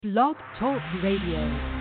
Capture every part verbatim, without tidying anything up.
Blog Talk Radio.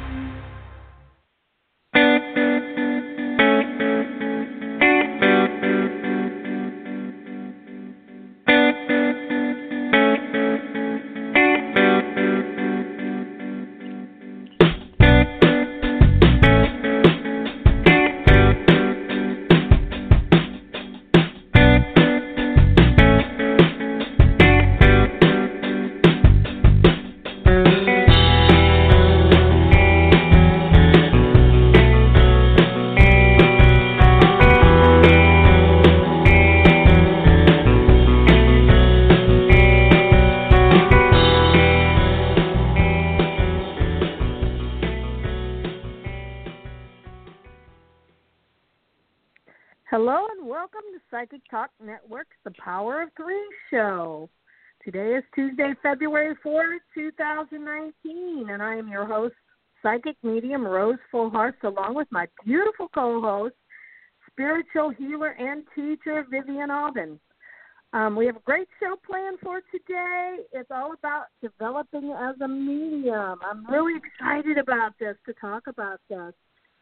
Hello and welcome to Psychic Talk Network's The Power of Three show. Today is Tuesday, February fourth, twenty nineteen, and I am your host, Psychic Medium Rose Fullhorse, along with my beautiful co-host, spiritual healer and teacher, Vivian Alden. Um, we have a great show planned for today. It's all about developing as a medium. I'm really excited about this, to talk about this.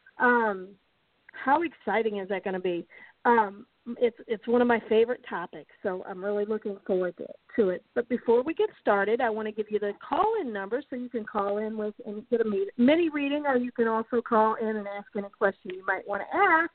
Um, how exciting is that going to be? Um, it's it's one of my favorite topics, so I'm really looking forward to, to it. But before we get started, I want to give you the call-in number so you can call in with and get a mini reading, or you can also call in and ask any question you might want to ask,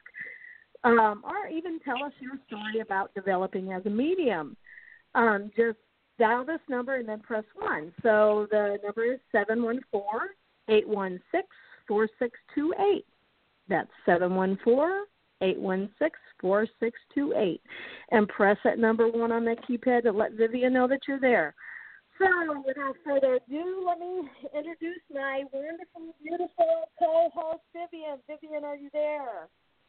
um, or even tell us your story about developing as a medium. Um, just dial this number and then press one. So the number is seven one four, eight one six, four six two eight. That's seven one four, eight one six, four six two eight. And press that number one on that keypad to let Vivian know that you're there. So without further ado, let me introduce my wonderful, beautiful co-host, Vivian. Vivian, are you there?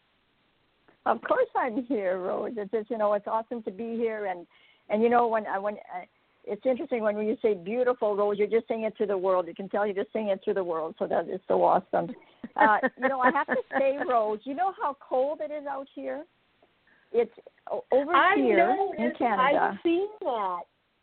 Of course I'm here, Rose. It's just, you know, it's awesome to be here. And, and you know, when I when I, it's interesting when you say beautiful, Rose, you're just saying it to the world. You can tell you're just saying it to the world, so that is so awesome. Uh, you know, I have to say, Rose, you know how cold it is out here? It's over I here know, in Canada. I've seen that.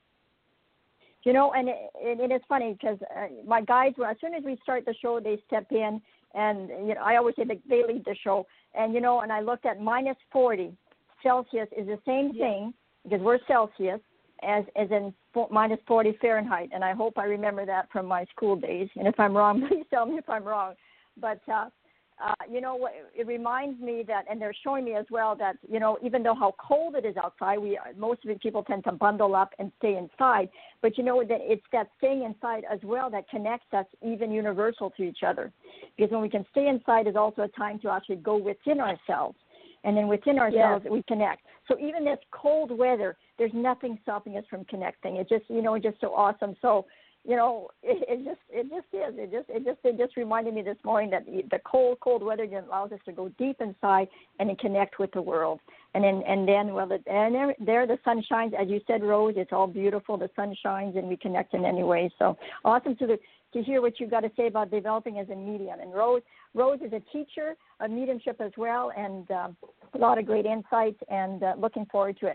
You know, and it, it, it is funny because uh, my guys, as soon as we start the show, they step in, and you know, I always say that they lead the show. And, you know, and I looked at minus forty Celsius is the same yeah. thing, because we're Celsius, as as in minus forty Fahrenheit, and I hope I remember that from my school days. And if I'm wrong, please tell me if I'm wrong. But, uh, uh, you know, it reminds me that, and they're showing me as well that, you know, even though how cold it is outside, we most of the people tend to bundle up and stay inside. But, you know, that it's that staying inside as well that connects us even universal to each other. Because when we can stay inside is also a time to actually go within ourselves. And then within ourselves, yes. we connect. So even this cold weather, there's nothing stopping us from connecting. It just, you know, it's just so awesome. So, you know, it, it just, it just is. It just, it just, it just reminded me this morning that the cold, cold weather allows us to go deep inside and then connect with the world. And then, and then, well, it, and there, there the sun shines, as you said, Rose. It's all beautiful. The sun shines, and we connect in any way. So awesome to the. to hear what you've got to say about developing as a medium. And Rose, Rose is a teacher of mediumship as well, and um, a lot of great insights, and uh, looking forward to it.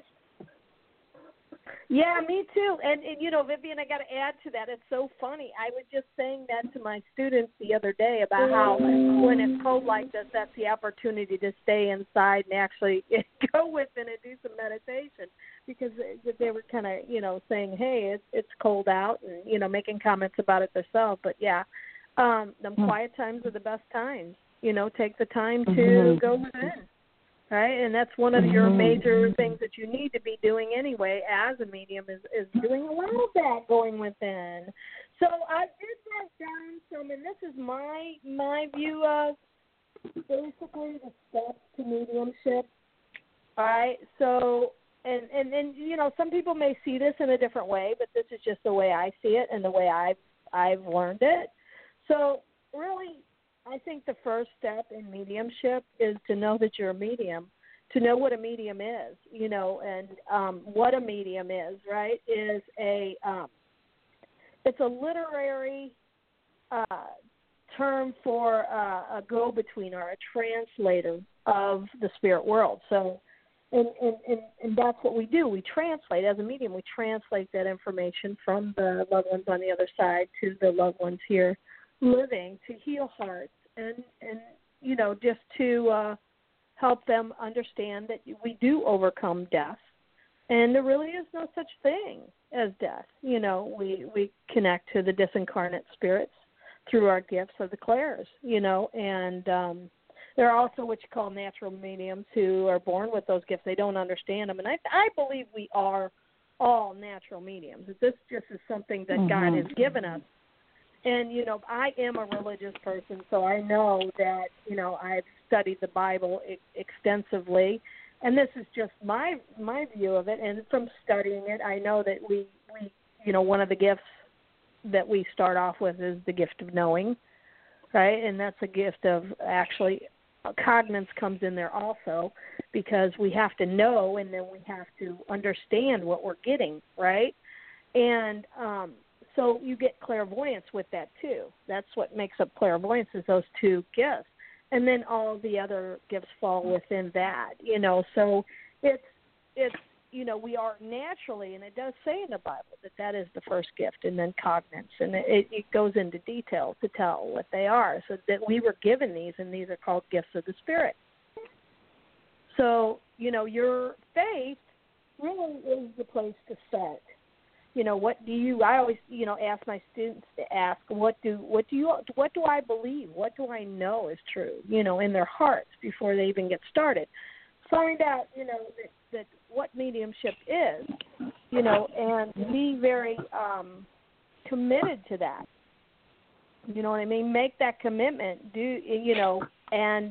Yeah, me too. And, and you know, Vivian, I got to add to that. It's so funny. I was just saying that to my students the other day about how when it's cold like this, that's the opportunity to stay inside and actually go within and do some meditation, because they were kind of, you know, saying, hey, it's, it's cold out, and, you know, making comments about it themselves. But, yeah, um, the quiet times are the best times. You know, take the time to mm-hmm. go within. Right, and that's one of your major things that you need to be doing anyway as a medium is, is doing a lot of that, going within. So I did write down some, and this is my my view of basically the steps to mediumship. All right, so, and, and, and you know, some people may see this in a different way, but this is just the way I see it and the way I've, I've learned it. So really, I think the first step in mediumship is to know that you're a medium, to know what a medium is, you know, and um, what a medium is, right, is a, um, it's a literary uh, term for uh, a go-between or a translator of the spirit world. So And, and, and, and that's what we do. We translate, as a medium, we translate that information from the loved ones on the other side to the loved ones here living to heal hearts and, and you know, just to uh, help them understand that we do overcome death. And there really is no such thing as death. You know, we, we connect to the disincarnate spirits through our gifts of the clairs, you know, and um, there are also what you call natural mediums who are born with those gifts. They don't understand them. And I, I believe we are all natural mediums. This just is something that mm-hmm. God has given us. And, you know, I am a religious person, so I know that, you know, I've studied the Bible e- extensively. And this is just my my view of it. And from studying it, I know that we, we, you know, one of the gifts that we start off with is the gift of knowing, right? And that's a gift of actually cognizance comes in there also, because we have to know and then we have to understand what we're getting, right? And um, so you get clairvoyance with that too. That's what makes up clairvoyance, is those two gifts. And then all the other gifts fall within that, you know. So it's, it's you know, we are naturally, and it does say in the Bible that that is the first gift, and then cognizance. And it, it goes into detail to tell what they are, so that we were given these, and these are called gifts of the Spirit. So, you know, your faith really is the place to start. You know, what do you, I always, you know, ask my students to ask, what do, what do you, what do I believe? What do I know is true, you know, in their hearts before they even get started? Find out, you know, that, that what mediumship is, you know, and be very um, committed to that. You know what I mean? Make that commitment, do, you know, and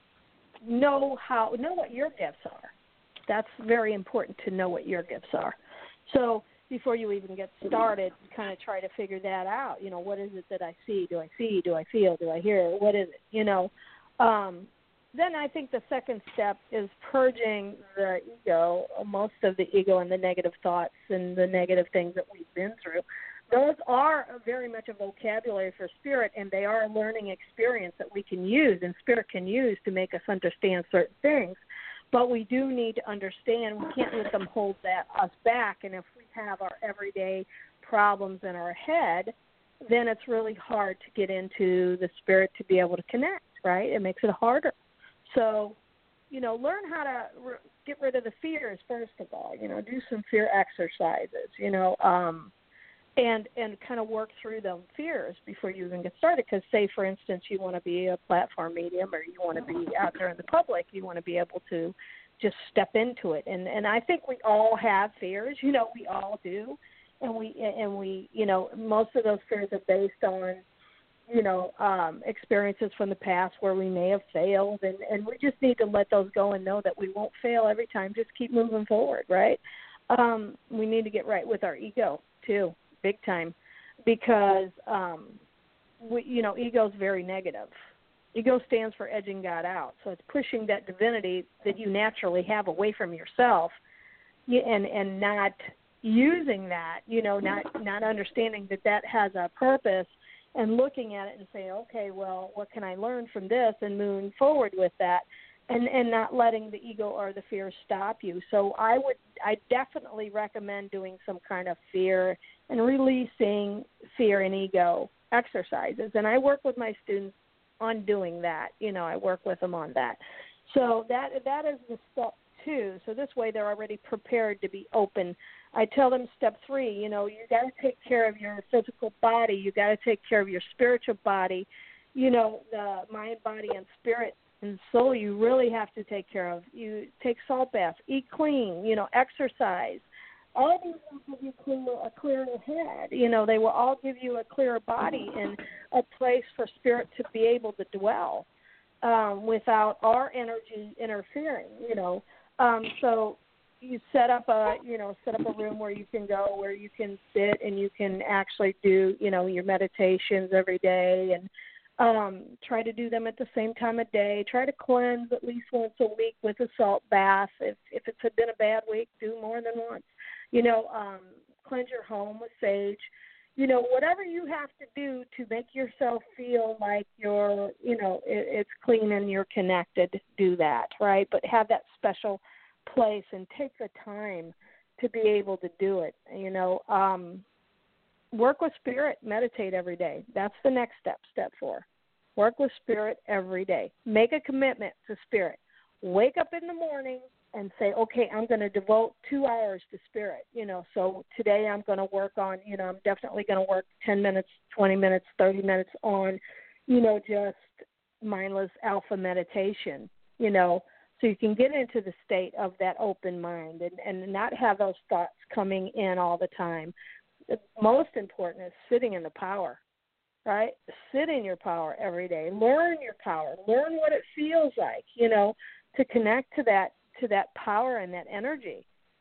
know how, know what your gifts are. That's very important, to know what your gifts are. So before you even get started, kind of try to figure that out. You know, what is it that I see? Do I see? Do I feel? Do I hear? What is it? You know, um, then I think the second step is purging the ego, most of the ego and the negative thoughts and the negative things that we've been through. Those are very much a vocabulary for spirit, and they are a learning experience that we can use and spirit can use to make us understand certain things. But we do need to understand, we can't let them hold that us back. And if we have our everyday problems in our head, then it's really hard to get into the spirit to be able to connect, right? It makes it harder. So, you know, learn how to re- get rid of the fears, first of all. You know, do some fear exercises, you know, um, and and kind of work through those fears before you even get started. Because, say, for instance, you want to be a platform medium, or you want to be out there in the public, you want to be able to just step into it. And and I think we all have fears, you know, we all do. And we, and we, you know, most of those fears are based on, you know, um, experiences from the past where we may have failed. And, and we just need to let those go and know that we won't fail every time. Just keep moving forward, right? Um, we need to get right with our ego, too, big time, because, um, we, you know, ego is very negative. Ego stands for edging God out. So it's pushing that divinity that you naturally have away from yourself, and, and not using that, you know, not, not understanding that that has a purpose, and looking at it and saying, okay, well, what can I learn from this, and moving forward with that, and, and not letting the ego or the fear stop you. So I would, I definitely recommend doing some kind of fear and releasing fear and ego exercises. And I work with my students on doing that. You know, I work with them on that. So that that is the step two. So this way they're already prepared to be open. I tell them step three, you know, you got to take care of your physical body. You got to take care of your spiritual body. You know, the mind, body, and spirit and soul you really have to take care of. You take salt baths, eat clean, you know, exercise. All these will give you clear, a clearer head. You know, they will all give you a clearer body and a place for spirit to be able to dwell um, without our energy interfering, you know. Um, so you set up a, you know, set up a room where you can go, where you can sit and you can actually do, you know, your meditations every day, and um, try to do them at the same time of day. Try to cleanse at least once a week with a salt bath. If if it's been a bad week, do more than once. You know, um, cleanse your home with sage. You know, whatever you have to do to make yourself feel like you're, you know, it, it's clean and you're connected, do that, right? But have that special place and take the time to be able to do it. You know, um, work with spirit, meditate every day. That's the next step, step four. Work with spirit every day. Make a commitment to spirit. Wake up in the morning and say, okay, I'm going to devote two hours to spirit. You know, so today I'm going to work on, you know, I'm definitely going to work ten minutes, twenty minutes, thirty minutes on, you know, just mindless alpha meditation, you know, so you can get into the state of that open mind and, and not have those thoughts coming in all the time. The most important is sitting in the power, right? Sit in your power every day. Learn your power. Learn what it feels like, you know, to connect to that to that power and that energy.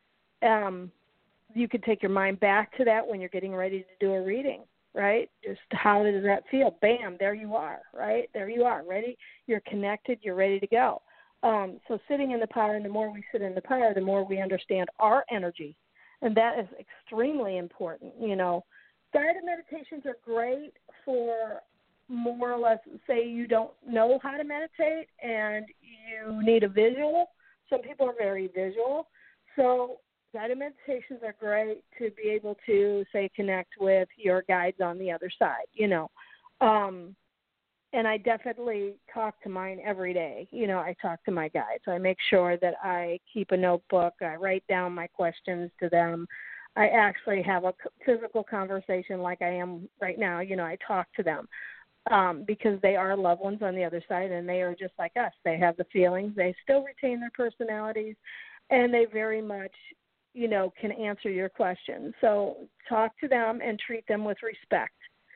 Um, you could take your mind back to that when you're getting ready to do a reading, right? Just how does that feel? Bam, there you are, right? There you are, ready. You're connected. You're ready to go. Um, so sitting in the power, and the more we sit in the power, the more we understand our energy. And that is extremely important. You know, guided meditations are great for more or less, say you don't know how to meditate and you need a visual. Some people are very visual. So guided meditations are great to be able to, say, connect with your guides on the other side, you know. Um, and I definitely talk to mine every day. You know, I talk to my guides. I make sure that I keep a notebook. I write down my questions to them. I actually have a physical conversation like I am right now. You know, I talk to them. Um, because they are loved ones on the other side, and they are just like us. They have the feelings. They still retain their personalities, and they very much, you know, can answer your questions. So talk to them and treat them with respect.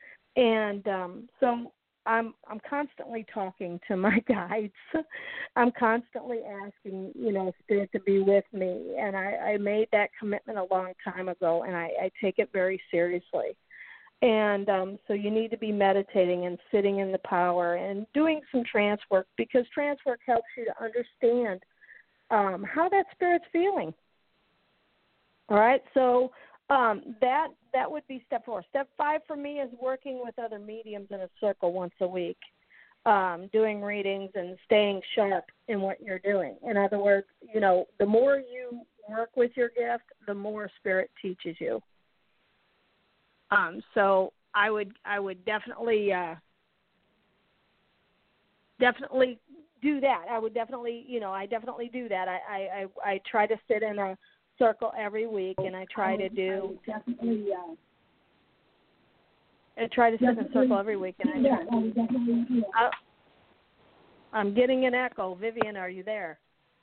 And um, so I'm I'm constantly talking to my guides. I'm constantly asking, you know, Spirit to be with me. And I, I made that commitment a long time ago, and I, I take it very seriously. And um, so you need to be meditating and sitting in the power and doing some trance work, because trance work helps you to understand um, how that spirit's feeling. All right, so um, that that would be step four. Step five for me is working with other mediums in a circle once a week, um, doing readings and staying sharp in what you're doing. In other words, you know, the more you work with your gift, the more spirit teaches you. Um, so I would I would definitely uh, definitely do that. I would definitely, you know, I definitely do that. I, I, I, I try to sit in a circle every week, and I try to do definitely. Uh, I try to sit in a circle every week, and I try. I, I'm getting an echo. Vivian, are you there?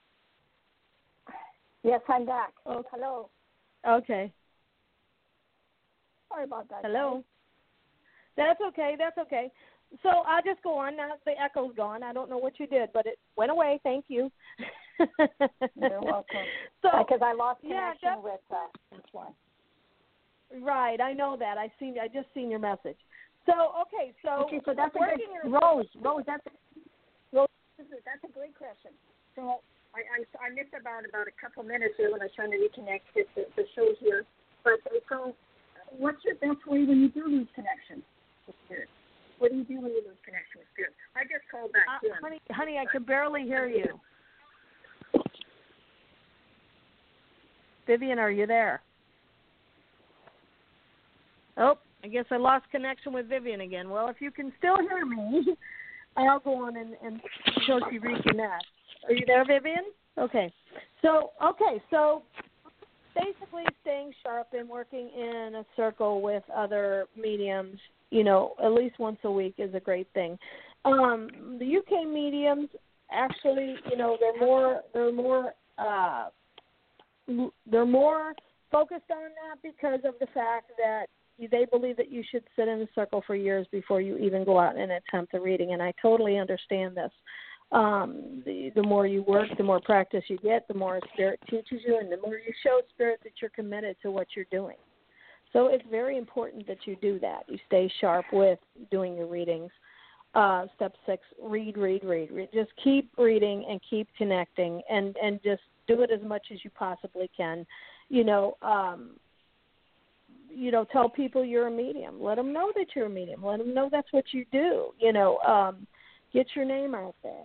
Yes, I'm back. Oh. Hello. Okay. Sorry about that. Hello. That's okay. That's okay. So I'll just go on now. The echo's gone. I don't know what you did, but it went away. Thank you. You're welcome. So because I lost connection yeah, that, with uh, this one. Right. I know that. I seen. I just seen your message. So okay. So okay. So that's a good, in Rose. Rose. That's a, Rose. That's a great question. So I I, I missed about about a couple minutes here when I was trying to reconnect with the, the show here. But so. What's your best way when you do lose connection with spirit? What do you do when you lose connection with spirit? I just called back uh, in. Honey, honey, I can barely hear you. Vivian, are you there? Oh, I guess I lost connection with Vivian again. Well, if you can still hear me, I'll go on and, and until she reconnects. Are you there, Vivian? Okay. So, okay, so basically staying sharp and working in a circle with other mediums, you know, at least once a week is a great thing. Um, the U K mediums actually, you know, they're more they're more uh, they're more focused on that because of the fact that they believe that you should sit in a circle for years before you even go out and attempt a reading, and I totally understand this. Um, the, the more you work, the more practice you get, the more Spirit teaches you, and the more you show Spirit that you're committed to what you're doing. So it's very important that you do that. You stay sharp with doing your readings. Uh, step six, read, read, read, read. Just keep reading and keep connecting, and, and just do it as much as you possibly can. You know, um, you know, tell people you're a medium. Let them know that you're a medium. Let them know that's what you do. You know, um, get your name out there.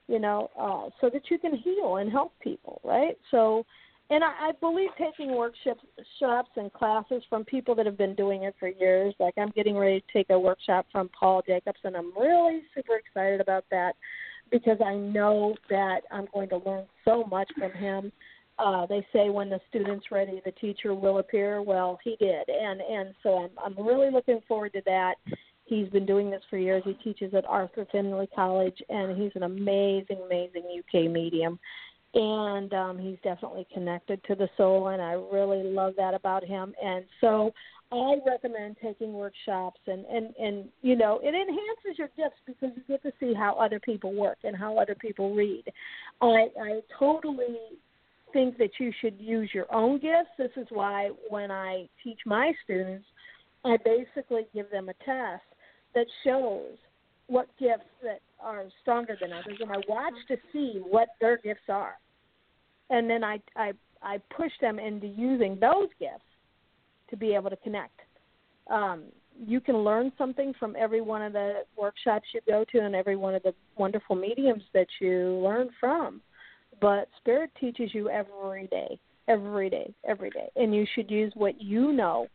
you know, uh, so that you can heal and help people, right? So, and I, I believe taking workshops shops and classes from people that have been doing it for years. Like I'm getting ready to take a workshop from Paul Jacobs, and I'm really super excited about that because I know that I'm going to learn so much from him. Uh, they say when the student's ready, the teacher will appear. Well, he did, and and so I'm I'm really looking forward to that. He's been doing this for years. He teaches at Arthur Findlay College, and he's an amazing, amazing U K medium. And um, he's definitely connected to the soul, and I really love that about him. And so I recommend taking workshops, and, and, and you know, it enhances your gifts because you get to see how other people work and how other people read. I, I totally think that you should use your own gifts. This is why when I teach my students, I basically give them a test that shows what gifts that are stronger than others, and I watch to see what their gifts are. And then I, I, I push them into using those gifts to be able to connect. Um, you can learn something from every one of the workshops you go to and every one of the wonderful mediums that you learn from. But Spirit teaches you every day, every day, every day. And you should use what you know,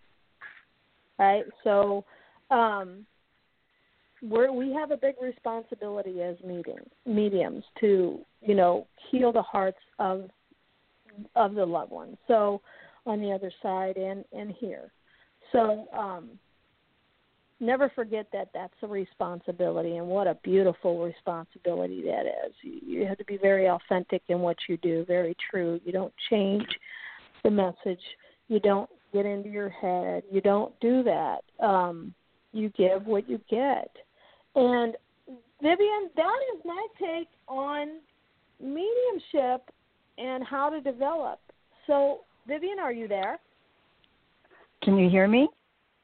right? So um, we're, we have a big responsibility as medium, mediums to, you know, heal the hearts of of the loved ones. So on the other side and, and here. So um, never forget that that's a responsibility, and what a beautiful responsibility that is. You, you have to be very authentic in what you do, very true. You don't change the message. You don't get into your head. You don't do that. Um, you give what you get. And, Vivian, that is my take on mediumship and how to develop. So, Vivian, are you there? Can you hear me?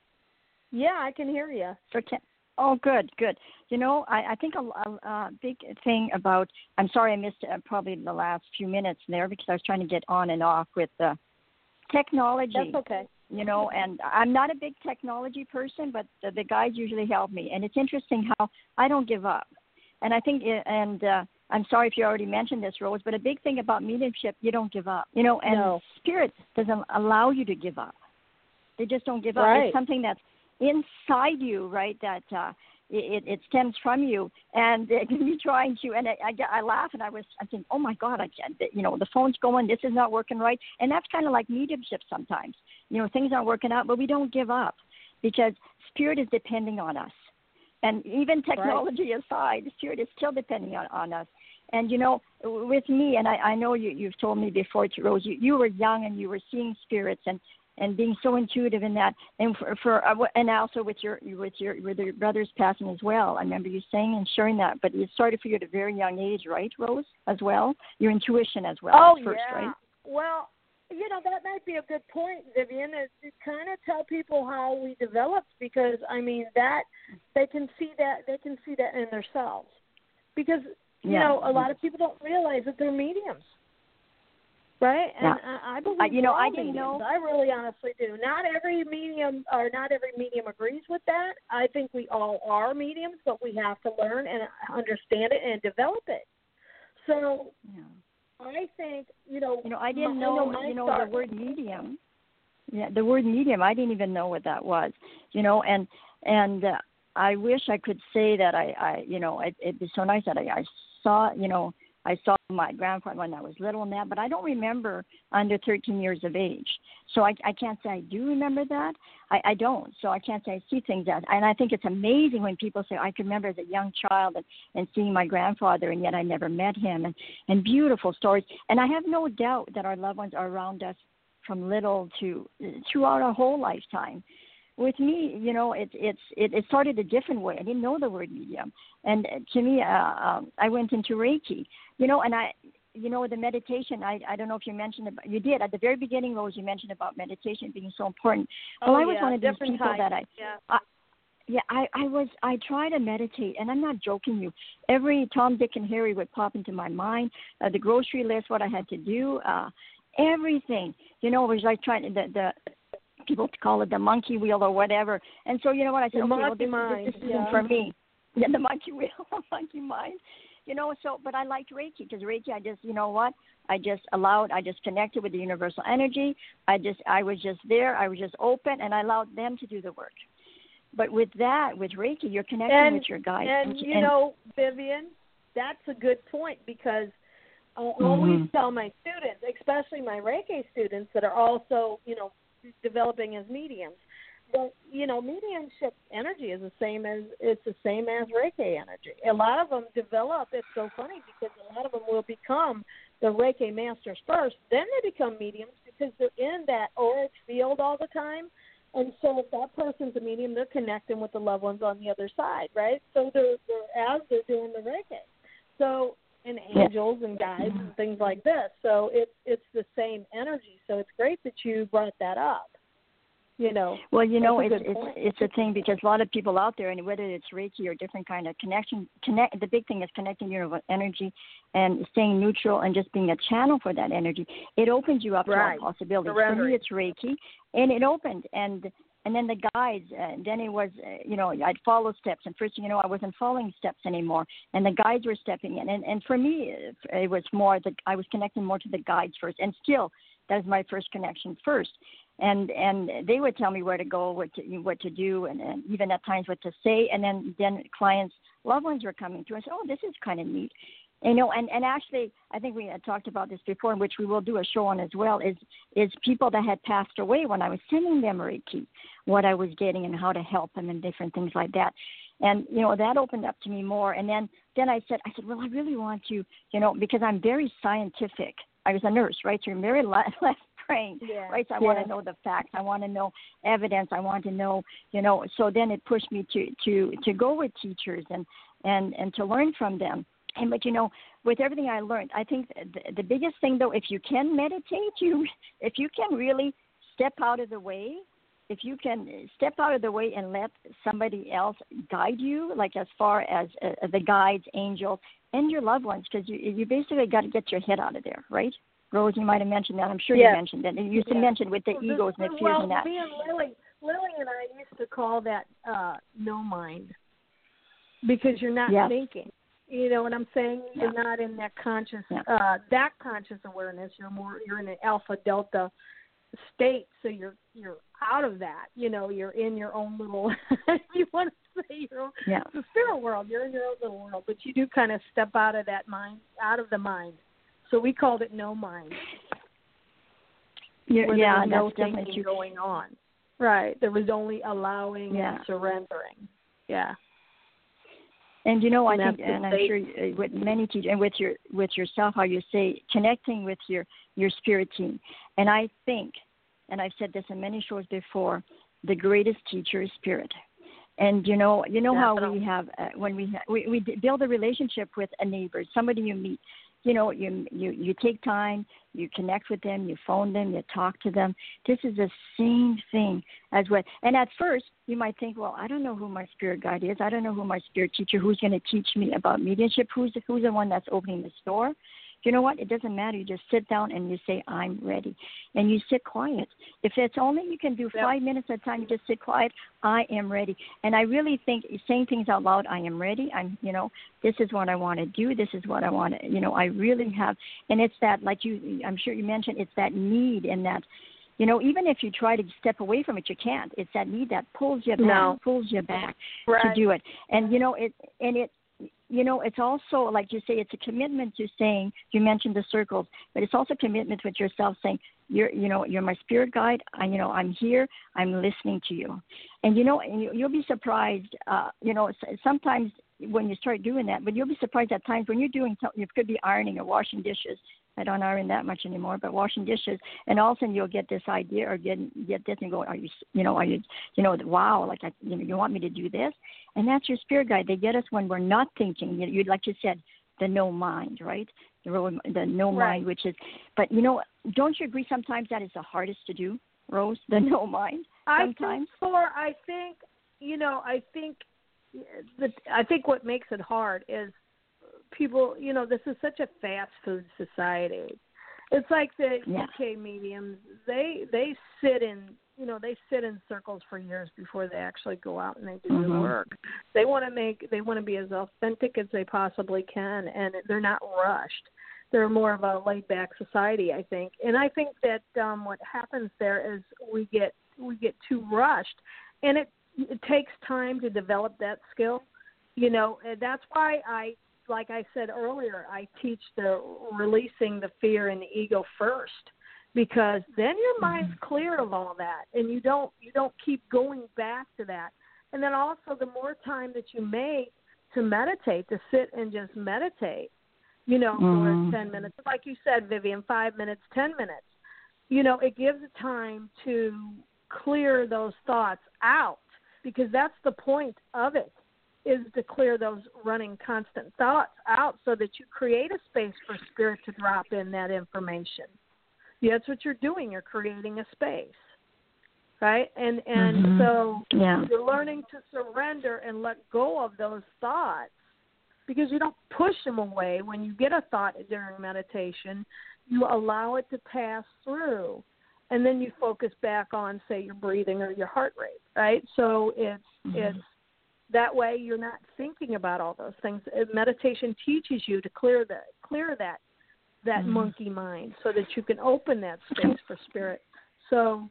Yeah, I can hear you. Okay. Oh, good, good. You know, I, I think a, a, a big thing about, I'm sorry I missed uh, probably the last few minutes there because I was trying to get on and off with the technology. That's okay. You know, and I'm not a big technology person, but the, the guys usually help me. And it's interesting how I don't give up. And I think, it, and uh, I'm sorry if you already mentioned this, Rose, but a big thing about mediumship, you don't give up. You know, and no. Spirit doesn't allow you to give up. They just don't give up. Right. It's something that's inside you, right, that uh, it, it stems from you. And it can be trying to, and I, I, I laugh and I was, I think, oh my God, I can't, you know, the phone's going, this is not working right. And that's kind of like mediumship sometimes. You know, things aren't working out, but we don't give up because Spirit is depending on us. And even technology right. aside, Spirit is still depending on, on us. And, you know, with me, and I, I know you, you've told me before, Rose, you, you were young and you were seeing spirits and, and being so intuitive in that. And for, for uh, and also with your with your with your brother's passing as well. I remember you saying and sharing that. But it started for you at a very young age, right, Rose, as well? Your intuition as well oh, first, yeah. right? Well, you know, that might be a good point, Vivian, is to kind of tell people how we developed because, I mean, that they can see that they can see that in themselves. Because, you yeah. know, a lot of people don't realize that they're mediums. Right? And yeah. I, I believe uh, you know, I didn't mediums. know. I really honestly do. Not every medium or not every medium agrees with that. I think we all are mediums, but we have to learn and understand it and develop it. So Yeah. I think, you know, You know, I didn't my, know, you know, you know start, the word medium. Yeah, the word medium, I didn't even know what that was, you know, and and uh, I wish I could say that I, I you know, it, it'd be so nice that I, I saw, you know, I saw my grandfather when I was little and that, but I don't remember under thirteen years of age. So I, I can't say I do remember that. I, I don't. So I can't say I see things that. And I think it's amazing when people say, I can remember as a young child and, and seeing my grandfather, and yet I never met him. And, and beautiful stories. And I have no doubt that our loved ones are around us from little to throughout our whole lifetime. With me, you know, it, it's it, it started a different way. I didn't know the word medium, and to me, uh, um, I went into Reiki, you know, and I, you know, the meditation. I, I don't know if you mentioned about you did at the very beginning, Rose. You mentioned about meditation being so important. Well, oh, I was yeah, one of these people types. that I, yeah. I, yeah, I, I was I try to meditate, and I'm not joking you. Every Tom, Dick, and Harry would pop into my mind. Uh, the grocery list, what I had to do, uh, everything. You know, it was like trying to the the. People call it the monkey wheel or whatever. And so, you know what, I said, the okay, well, monkey this, mind. this, this yeah. isn't for me. Yeah, the monkey wheel, monkey mind. you know, so, but I liked Reiki because Reiki, I just, you know what, I just allowed, I just connected with the universal energy. I just, I was just there. I was just open and I allowed them to do the work. But with that, with Reiki, you're connecting and, with your guides. And, and, you and, know, Vivian, that's a good point because I mm-hmm. always tell my students, especially my Reiki students that are also, you know, developing as mediums, that, you know, mediumship energy is the same as, it's the same as Reiki energy. A lot of them develop, it's so funny because a lot of them will become the Reiki masters first, then they become mediums because they're in that auric field all the time. And so if that person's a medium, they're connecting with the loved ones on the other side, right? So they're, they're as they're doing the Reiki. So, and angels and guides and things like this. So it's it's the same energy. So it's great that you brought that up. You know. Well, you know, it's it's it's a thing because a lot of people out there, and whether it's Reiki or different kind of connection, connect. The big thing is connecting your energy and staying neutral and just being a channel for that energy. It opens you up right. to all possibilities. For me, it's Reiki, and it opened and. And then the guides, uh, then it was, uh, you know, I'd follow steps. And first thing you know, I wasn't following steps anymore. And the guides were stepping in. And, and for me, it, it was more that I was connecting more to the guides first. And still, that was my first connection first. And and they would tell me where to go, what to, what to do, and, and even at times what to say. And then, then clients, loved ones were coming through and said, oh, this is kind of neat. You know, and, and actually, I think we had talked about this before, which we will do a show on as well, is is people that had passed away when I was sending them Reiki, what I was getting and how to help them and different things like that. And, you know, that opened up to me more. And then, then I said, I said, well, I really want to, you know, because I'm very scientific. I was a nurse, right? So you're very left brain, yeah. right? So I yeah. want to know the facts. I want to know evidence. I want to know, you know, so then it pushed me to, to, to go with teachers and, and, and to learn from them. And, but, you know, with everything I learned, I think the, the biggest thing, though, if you can meditate, you if you can really step out of the way, if you can step out of the way and let somebody else guide you, like as far as uh, the guides, angels, and your loved ones, because you, you basically got to get your head out of there, right? Rose, you might have mentioned that. I'm sure yes. you mentioned that. You used yes. to mention with the well, egos and the fears well, and that. Me and Lily, Lily and I used to call that uh, no mind because you're not yes. thinking. You know what I'm saying? You're yeah. not in that conscious, yeah. uh, that conscious awareness. You're more, you're in an alpha delta state. So you're, you're out of that. You know, you're in your own little. If you want to say your own, yeah. the spirit world. You're in your own little world, but you do kind of step out of that mind, out of the mind. So we called it no mind. Yeah, where yeah, there was no that's definitely thinking true. going on. Right. There was only allowing yeah. and surrendering. Yeah. And you know, and I think, and I'm sure with many teachers, and with your with yourself, how you say connecting with your your spirit team. And I think, and I've said this in many shows before, the greatest teacher is spirit. And you know, you know Definitely. how we have uh, when we ha- we we build a relationship with a neighbor, somebody you meet. You know, you you you take time, you connect with them, you phone them, you talk to them. This is the same thing as what. And at first, you might think, well, I don't know who my spirit guide is. I don't know who my spirit teacher, who's going to teach me about mediumship. Who's who's the one that's opening the door? You know what? It doesn't matter. You just sit down and you say, I'm ready. And you sit quiet. If it's only you can do yep. five minutes at a time, you just sit quiet. I am ready. And I really think saying things out loud, I am ready. I'm, you know, this is what I want to do. This is what I want to, you know, I really have. And it's that, like you, I'm sure you mentioned, it's that need and that, you know, even if you try to step away from it, you can't. It's that need that pulls you back, no. pulls you back right. to do it. And, you know, it, and it, you know, it's also, like you say, it's a commitment to saying, you mentioned the circles, but it's also commitment with yourself saying, you're, you know, you're my spirit guide. I, you know, I'm here. I'm listening to you. And, you know, you'll be surprised, uh, you know, sometimes when you start doing that, but you'll be surprised at times when you're doing something, you could be ironing or washing dishes. I don't iron that much anymore, but washing dishes, and all of a sudden you'll get this idea or get get this and go, are you, you know, are you, you know, wow, like, I, you know, you want me to do this? And that's your spirit guide. They get us when we're not thinking. You, you like you said, the no mind, right? The, the no right. mind, which is, but you know, don't you agree? Sometimes that is the hardest to do, Rose. The no mind. Sometimes. I think for I think you know I think the I think what makes it hard is people, you know, this is such a fast food society. It's like the yeah. U K mediums, they they sit in you know, they sit in circles for years before they actually go out and they do mm-hmm. the work. They want to make, they want to be as authentic as they possibly can, and they're not rushed. They're more of a laid-back society, I think. And I think that um, what happens there is we get we get too rushed, and it it takes time to develop that skill. You know, and that's why I, like I said earlier, I teach the releasing the fear and the ego first, because then your mind's clear of all that, and you don't you don't keep going back to that. And then also, the more time that you make to meditate, to sit and just meditate, you know, mm-hmm. for ten minutes, like you said, Vivian, five minutes, ten minutes, you know, it gives it time to clear those thoughts out, because that's the point of it, is to clear those running constant thoughts out so that you create a space for spirit to drop in that information. Yeah, that's what you're doing. You're creating a space, right? And and mm-hmm. so yeah. you're learning to surrender and let go of those thoughts, because you don't push them away. When you get a thought during meditation, you allow it to pass through, and then you focus back on, say, your breathing or your heart rate, right? So it's mm-hmm. it's that way you're not thinking about all those things. Meditation teaches you to clear that clear that that mm-hmm. monkey mind, so that you can open that space for spirit. So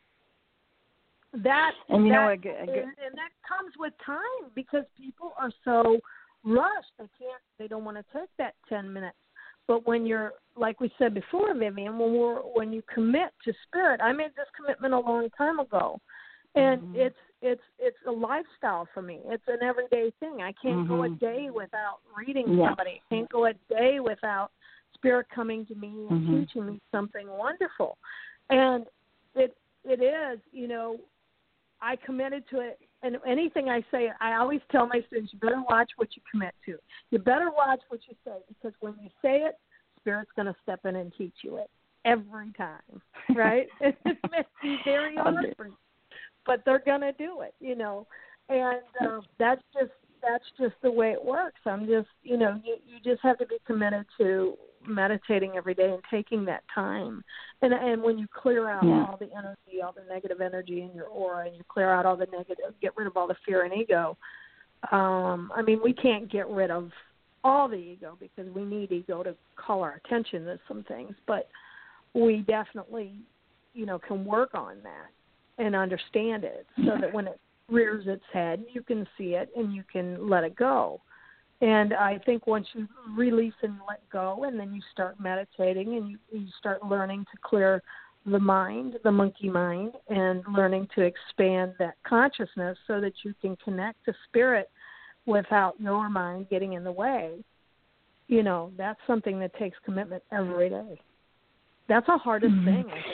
that and you that, know a good, a good, and, and that comes with time, because people are so rushed. They can't. They don't want to take that ten minutes. But when you're, like we said before, Vivian, when we're when you commit to spirit, I made this commitment a long time ago, and mm-hmm. it's it's it's a lifestyle for me. It's an everyday thing. I can't mm-hmm. go a day without reading yeah. somebody. I can't go a day without spirit coming to me and mm-hmm. teaching me something wonderful. And it it is, you know, I committed to it. And anything I say, I always tell my students, you better watch what you commit to. You better watch what you say, because when you say it, Spirit's going to step in and teach you it every time, right? It may be very hard, but they're going to do it, you know. And uh, that's just that's just the way it works. I'm just, you know, you, you just have to be committed to meditating every day and taking that time. And and when you clear out yeah. all the energy, all the negative energy in your aura, and you clear out all the negative, get rid of all the fear and ego. Um, I mean, we can't get rid of all the ego, because we need ego to call our attention to some things, but we definitely, you know, can work on that and understand it, so that when it rears its head, you can see it and you can let it go. And I think once you release and let go, and then you start meditating, and you, you start learning to clear the mind, the monkey mind, and learning to expand that consciousness so that you can connect to spirit without your mind getting in the way, you know, that's something that takes commitment every day. That's the hardest mm-hmm. thing, I think.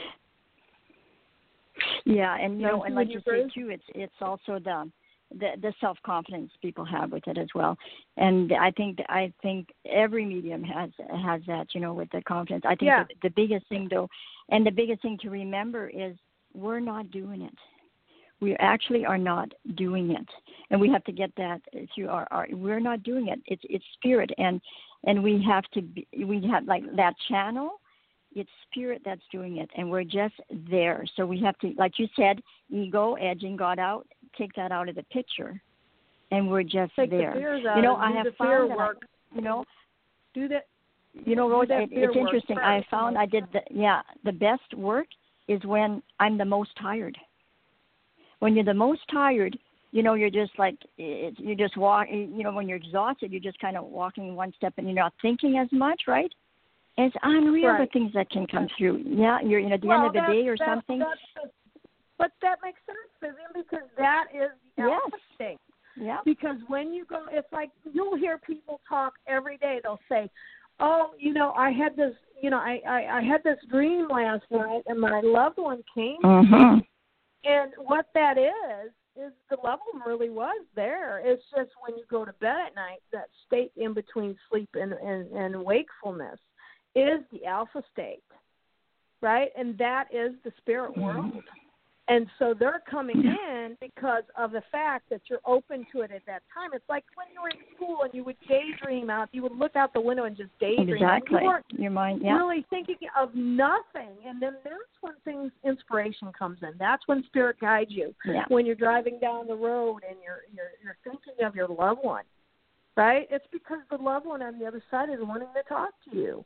Yeah, and you Don't know, and like you say too, it's it's also the the, the self confidence people have with it as well. And I think I think every medium has has that, you know, with the confidence. I think yeah. the, the biggest thing though, and the biggest thing to remember is we're not doing it. We actually are not doing it, and we have to get that through our, our we're not doing it. It's it's spirit, and and we have to be, we have like that channel. It's spirit that's doing it, and we're just there. So we have to, like you said, ego, edging God out, take that out of the picture, and we're just take there. The fears out you know, I have the found that work. I, you know, do that. You know, Rose, it, it's interesting. First. I found I did the yeah the best work is when I'm the most tired. When you're the most tired, you know, you're just like, it, you're just walking, you know, when you're exhausted, you're just kind of walking one step and you're not thinking as much, right? And it's unreal right. the things that can come through. Yeah, you're, you know, at the well, end of the that, day or that, something. That's, but that makes sense, Vivian, because that is the yes. alpha state. Yeah. Because when you go, it's like you'll hear people talk every day. They'll say, oh, you know, I had this, you know, I, I, I had this dream last night, and my loved one came mm-hmm. to me. And what that is, is the loved one really was there. It's just when you go to bed at night, that state in between sleep and, and, and wakefulness is the alpha state, right? And that is the spirit world. And so they're coming in because of the fact that you're open to it at that time. It's like when you were in school and you would daydream out. You would look out the window and just daydream. Exactly. You weren't Your mind, yeah. really thinking of nothing. And then that's when things, inspiration comes in. That's when spirit guides you. Yeah. When you're driving down the road and you're you're you're thinking of your loved one, right? It's because the loved one on the other side is wanting to talk to you.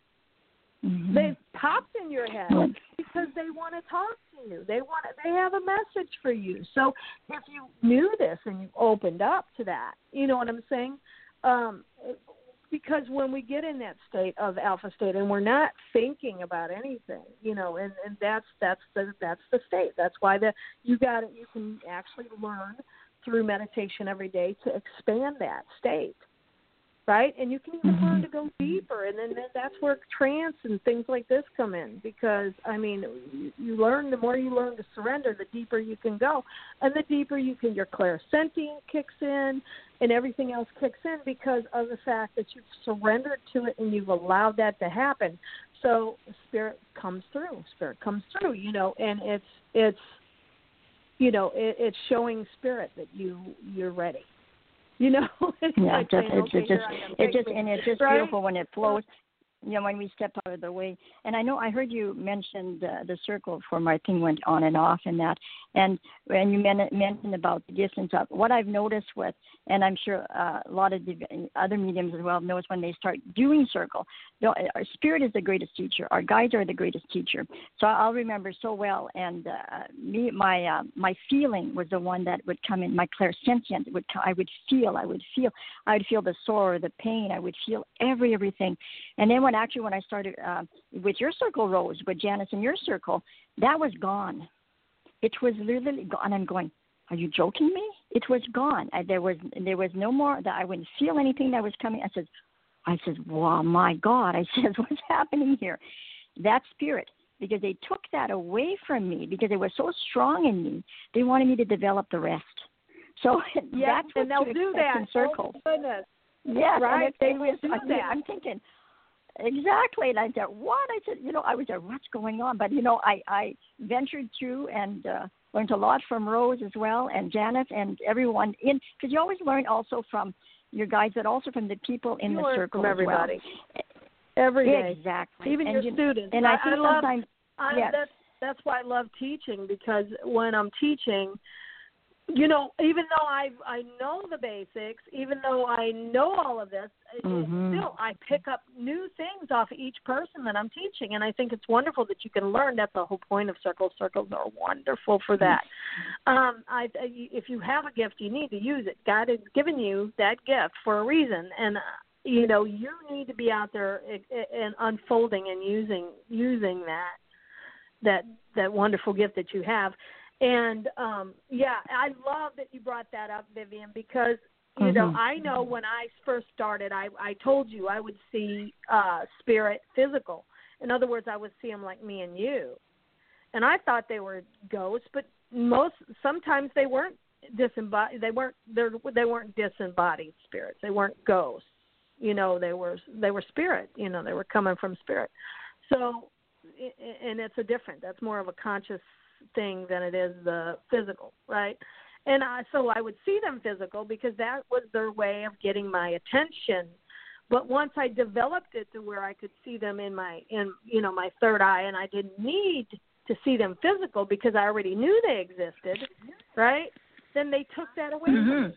Mm-hmm. They've popped in your head because they want to talk to you. They want to, they have a message for you. So if you knew this and you opened up to that, you know what I'm saying? Um, because when we get in that state of alpha state and we're not thinking about anything, you know, and, and that's that's the that's the state. That's why the you got it. You can actually learn through meditation every day to expand that state. Right? And you can even Mm-hmm. learn to go deeper, and then that's where trance and things like this come in because, I mean, you, you learn, the more you learn to surrender, the deeper you can go. And the deeper you can, your clairsentient kicks in and everything else kicks in because of the fact that you've surrendered to it and you've allowed that to happen. So spirit comes through. Spirit comes through, you know, and it's, it's you know, it, it's showing spirit that you, you're ready. You know, it's yeah, like just, saying, it's okay, just, it just, me. and it's just right? beautiful when it flows. You know, when we step out of the way. And I know I heard you mention the, the circle before my thing went on and off and that. And and you men- mentioned about the gifts and stuff. What I've noticed with, and I'm sure uh, a lot of the other mediums as well notice when they start doing circle, you know, our spirit is the greatest teacher. Our guides are the greatest teacher. So I'll remember so well. And uh, me, my uh, my feeling was the one that would come in. My clairsentient would come, I would feel. I would feel. I would feel the sorrow, the pain. I would feel every everything. And then when actually when I started uh, with your circle, Rose, with Janice in your circle, that was gone. It was literally gone. I'm going, are you joking me? It was gone. I, there was there was no more that I wouldn't feel anything that was coming. I said, I said, wow, my God. I said, what's happening here? That spirit, because they took that away from me because it was so strong in me. They wanted me to develop the rest. So yeah, that's what and they'll you do expect that. in circles. Oh, goodness. Yes, right. And They it, will it do was, that. I'm thinking, exactly. And I said, what? I said, you know, I was like, what's going on? But, you know, I, I ventured through and uh, learned a lot from Rose as well and Janet and everyone in, because you always learn also from your guides, but also from the people in you the learn circle from as everybody. well. Every day. Exactly. Even and your you, students. And I, I think I love, sometimes, I, yes. that's, that's why I love teaching, because when I'm teaching, you know, even though I I know the basics, even though I know all of this, Mm-hmm. still I pick up new things off of each person that I'm teaching, and I think it's wonderful that you can learn. That's the whole point of circles. Circles are wonderful for that. Um, I, if you have a gift, you need to use it. God has given you that gift for a reason, and uh, you know you need to be out there and unfolding and using using that that that wonderful gift that you have. And, um, yeah, I love that you brought that up, Vivian, because, you mm-hmm. know, I know when I first started, I, I told you I would see uh, spirit physical. In other words, I would see them like me and you. And I thought they were ghosts, but most sometimes they weren't disembodied. They weren't they weren't disembodied spirits. They weren't ghosts. You know, they were they were spirit. You know, they were coming from spirit. So, and it's a different. That's more of a conscious thing than it is the physical, right? And I, so I would see them physical because that was their way of getting my attention. But once I developed it to where I could see them in my, in you know, my third eye, and I didn't need to see them physical because I already knew they existed, right? Then they took that away mm-hmm. from me.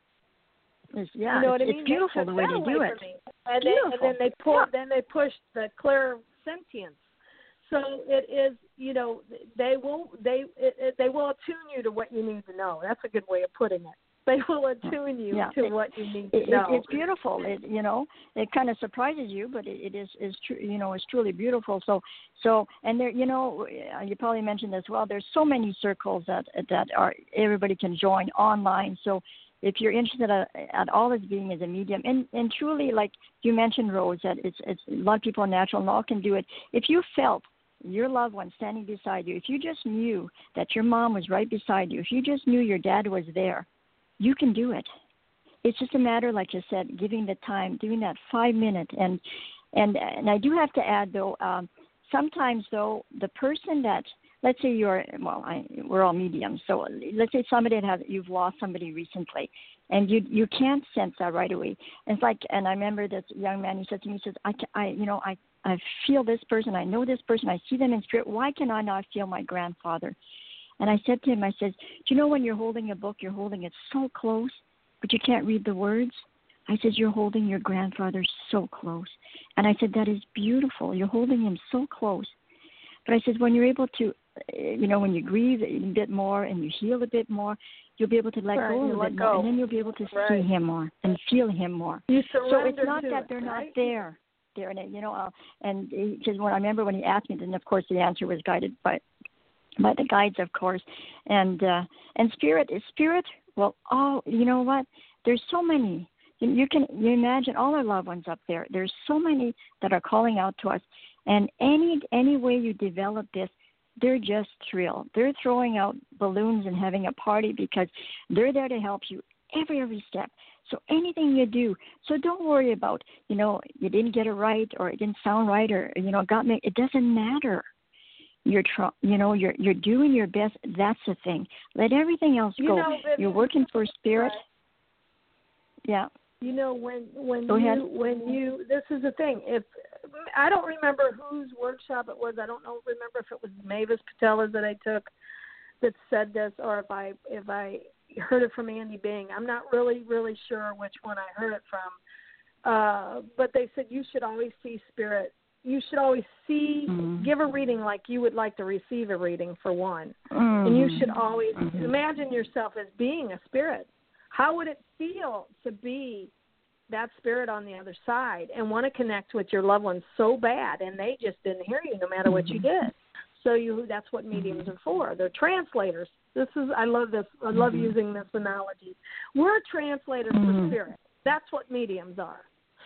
It's, yeah, you know it's, what I mean? It's beautiful the way they do it. And, they, and then they pulled, yeah. then they pushed the clairsentience. So it is, you know, they will they it, it, they will attune you to what you need to know. That's a good way of putting it. They will attune you yeah. to it, what you need it, to know. It, it's beautiful. It you know it kind of surprises you, but it, it is is true. You know, it's truly beautiful. So so and there you know you probably mentioned as well. There's so many circles that that are everybody can join online. So if you're interested at, at all as being as a medium, and, and truly like you mentioned, Rose, that it's it's a lot of people are natural and all can do it. If you felt your loved one standing beside you, if you just knew that your mom was right beside you, if you just knew your dad was there, you can do it. It's just a matter, like you said, giving the time, doing that five minutes. And and and I do have to add, though, um, sometimes, though, the person that let's say you're, well, I, we're all mediums. So let's say somebody that has, you've lost somebody recently, and you you can't sense that right away. And it's like, and I remember this young man, he said to me, he says, I, I you know, I, I feel this person, I know this person, I see them in spirit. Why can I not feel my grandfather? And I said to him, I said, do you know when you're holding a book, you're holding it so close, but you can't read the words? I said, you're holding your grandfather so close. And I said, that is beautiful. You're holding him so close. But I said, when you're able to, you know, when you grieve a bit more and you heal a bit more, you'll be able to let right, go a little bit more, and then you'll be able to right. see him more and feel him more. You so it's not to that it, they're right? not there. They're in it, you know. Uh, and he says, when I remember when he asked me, then of course the answer was guided by by the guides, of course. And uh, and spirit is spirit. Well, oh, you know what? There's so many. You, you can you imagine all our loved ones up there. There's so many that are calling out to us. And any any way you develop this, they're just thrilled. They're throwing out balloons and having a party because they're there to help you every, every step. So anything you do, so don't worry about, you know, you didn't get it right or it didn't sound right or, you know, got me. It doesn't matter. You're, tr- you know, you're you're doing your best. That's the thing. Let everything else you go. Know, you're working for spirit. Right. Yeah. You know, when when Go you ahead. when you this is the thing. If I don't remember whose workshop it was, I don't know. Remember if it was Mavis Patella's that I took that said this, or if I if I heard it from Andy Bing. I'm not really really sure which one I heard it from. Uh, but they said you should always see spirit. You should always see, mm-hmm. give a reading like you would like to receive a reading for one. Mm-hmm. And you should always mm-hmm. imagine yourself as being a spirit. How would it feel to be that spirit on the other side and want to connect with your loved ones so bad, and they just didn't hear you no matter what you did? So you that's what mediums are for. They're translators. This is I love this. I love mm-hmm. using this analogy. We're translators mm-hmm. for spirit. That's what mediums are.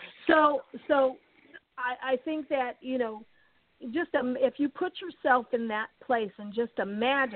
So so I, I think that, you know, just um, if you put yourself in that place and just imagine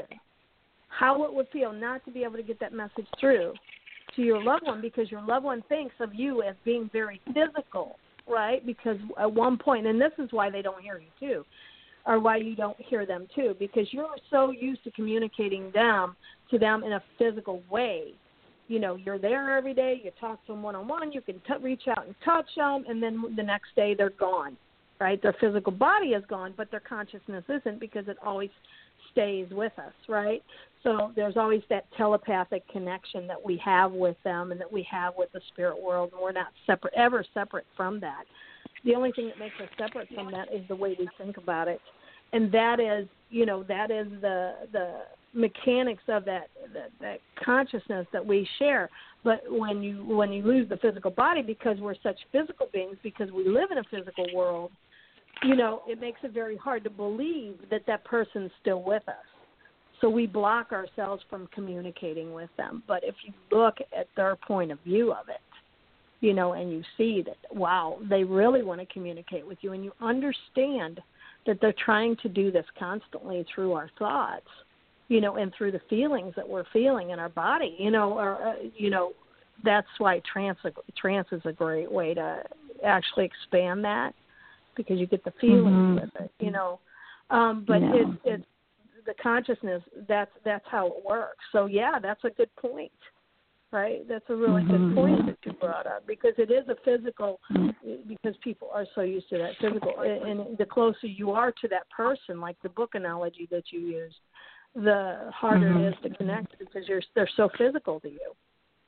how it would feel not to be able to get that message through to your loved one, because your loved one thinks of you as being very physical, right? Because at one point, and this is why they don't hear you too, or why you don't hear them too, because you're so used to communicating them to them in a physical way. You know, you're there every day, you talk to them one-on-one, you can t- reach out and touch them, and then the next day they're gone, right? Their physical body is gone, but their consciousness isn't, because it always stays with us, right? So there's always that telepathic connection that we have with them and that we have with the spirit world, and we're not separate, ever separate from that. The only thing that makes us separate from that is the way we think about it, and that is, you know, that is the the mechanics of that, that that consciousness that we share. But when you when you lose the physical body, because we're such physical beings, because we live in a physical world, you know, it makes it very hard to believe that that person's still with us. So we block ourselves from communicating with them. But if you look at their point of view of it, you know, and you see that, wow, they really want to communicate with you, and you understand that they're trying to do this constantly through our thoughts, you know, and through the feelings that we're feeling in our body, you know, or, uh, you know, that's why trance, trance is a great way to actually expand that, because you get the feelings mm-hmm. with it, you know. Um, but yeah. it's it's the consciousness, that's that's how it works. So, yeah, that's a good point, right? That's a really mm-hmm. good point that you brought up, because it is a physical, mm-hmm. because people are so used to that physical. And, and the closer you are to that person, like the book analogy that you used, the harder mm-hmm. it is to connect, because you're they're so physical to you.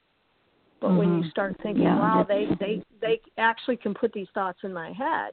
But mm-hmm. when you start thinking, yeah. wow, they, they, they actually can put these thoughts in my head,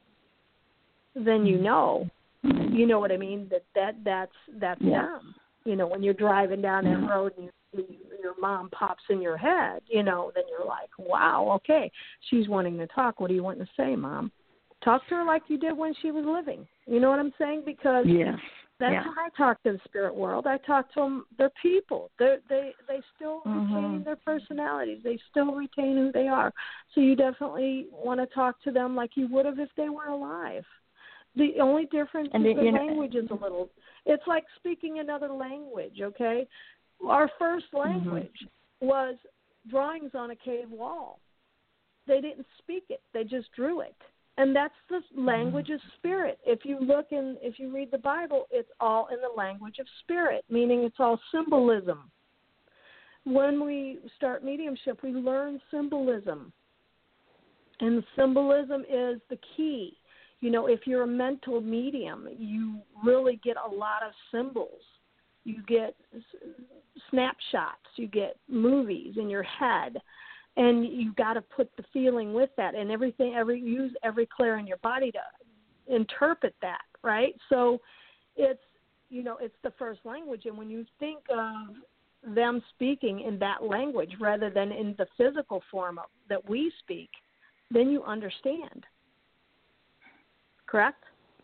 then you know, you know what I mean, that, that that's that's yeah. them. You know, when you're driving down that yeah. road and you, you, your mom pops in your head, you know, then you're like, wow, okay, she's wanting to talk. What do you want to say, Mom? Talk to her like you did when she was living. You know what I'm saying? Because yes. that's yeah. how I talk to the spirit world. I talk to them. They're people. They they they still mm-hmm. retain their personalities. They still retain who they are. So you definitely want to talk to them like you would have if they were alive. The only difference and is the, the you know, language is a little. It's like speaking another language. Okay, our first language mm-hmm. was drawings on a cave wall. They didn't speak it. They just drew it. And that's the language of spirit. If you look in, if you read the Bible, it's all in the language of spirit, meaning it's all symbolism. When we start mediumship, we learn symbolism. And symbolism is the key. You know, if you're a mental medium, you really get a lot of symbols. You get snapshots, you get movies in your head, and you got to put the feeling with that, and everything. Every use every clair in your body to interpret that, right? So, it's you know it's the first language, and when you think of them speaking in that language rather than in the physical form of, that we speak, then you understand. Correct?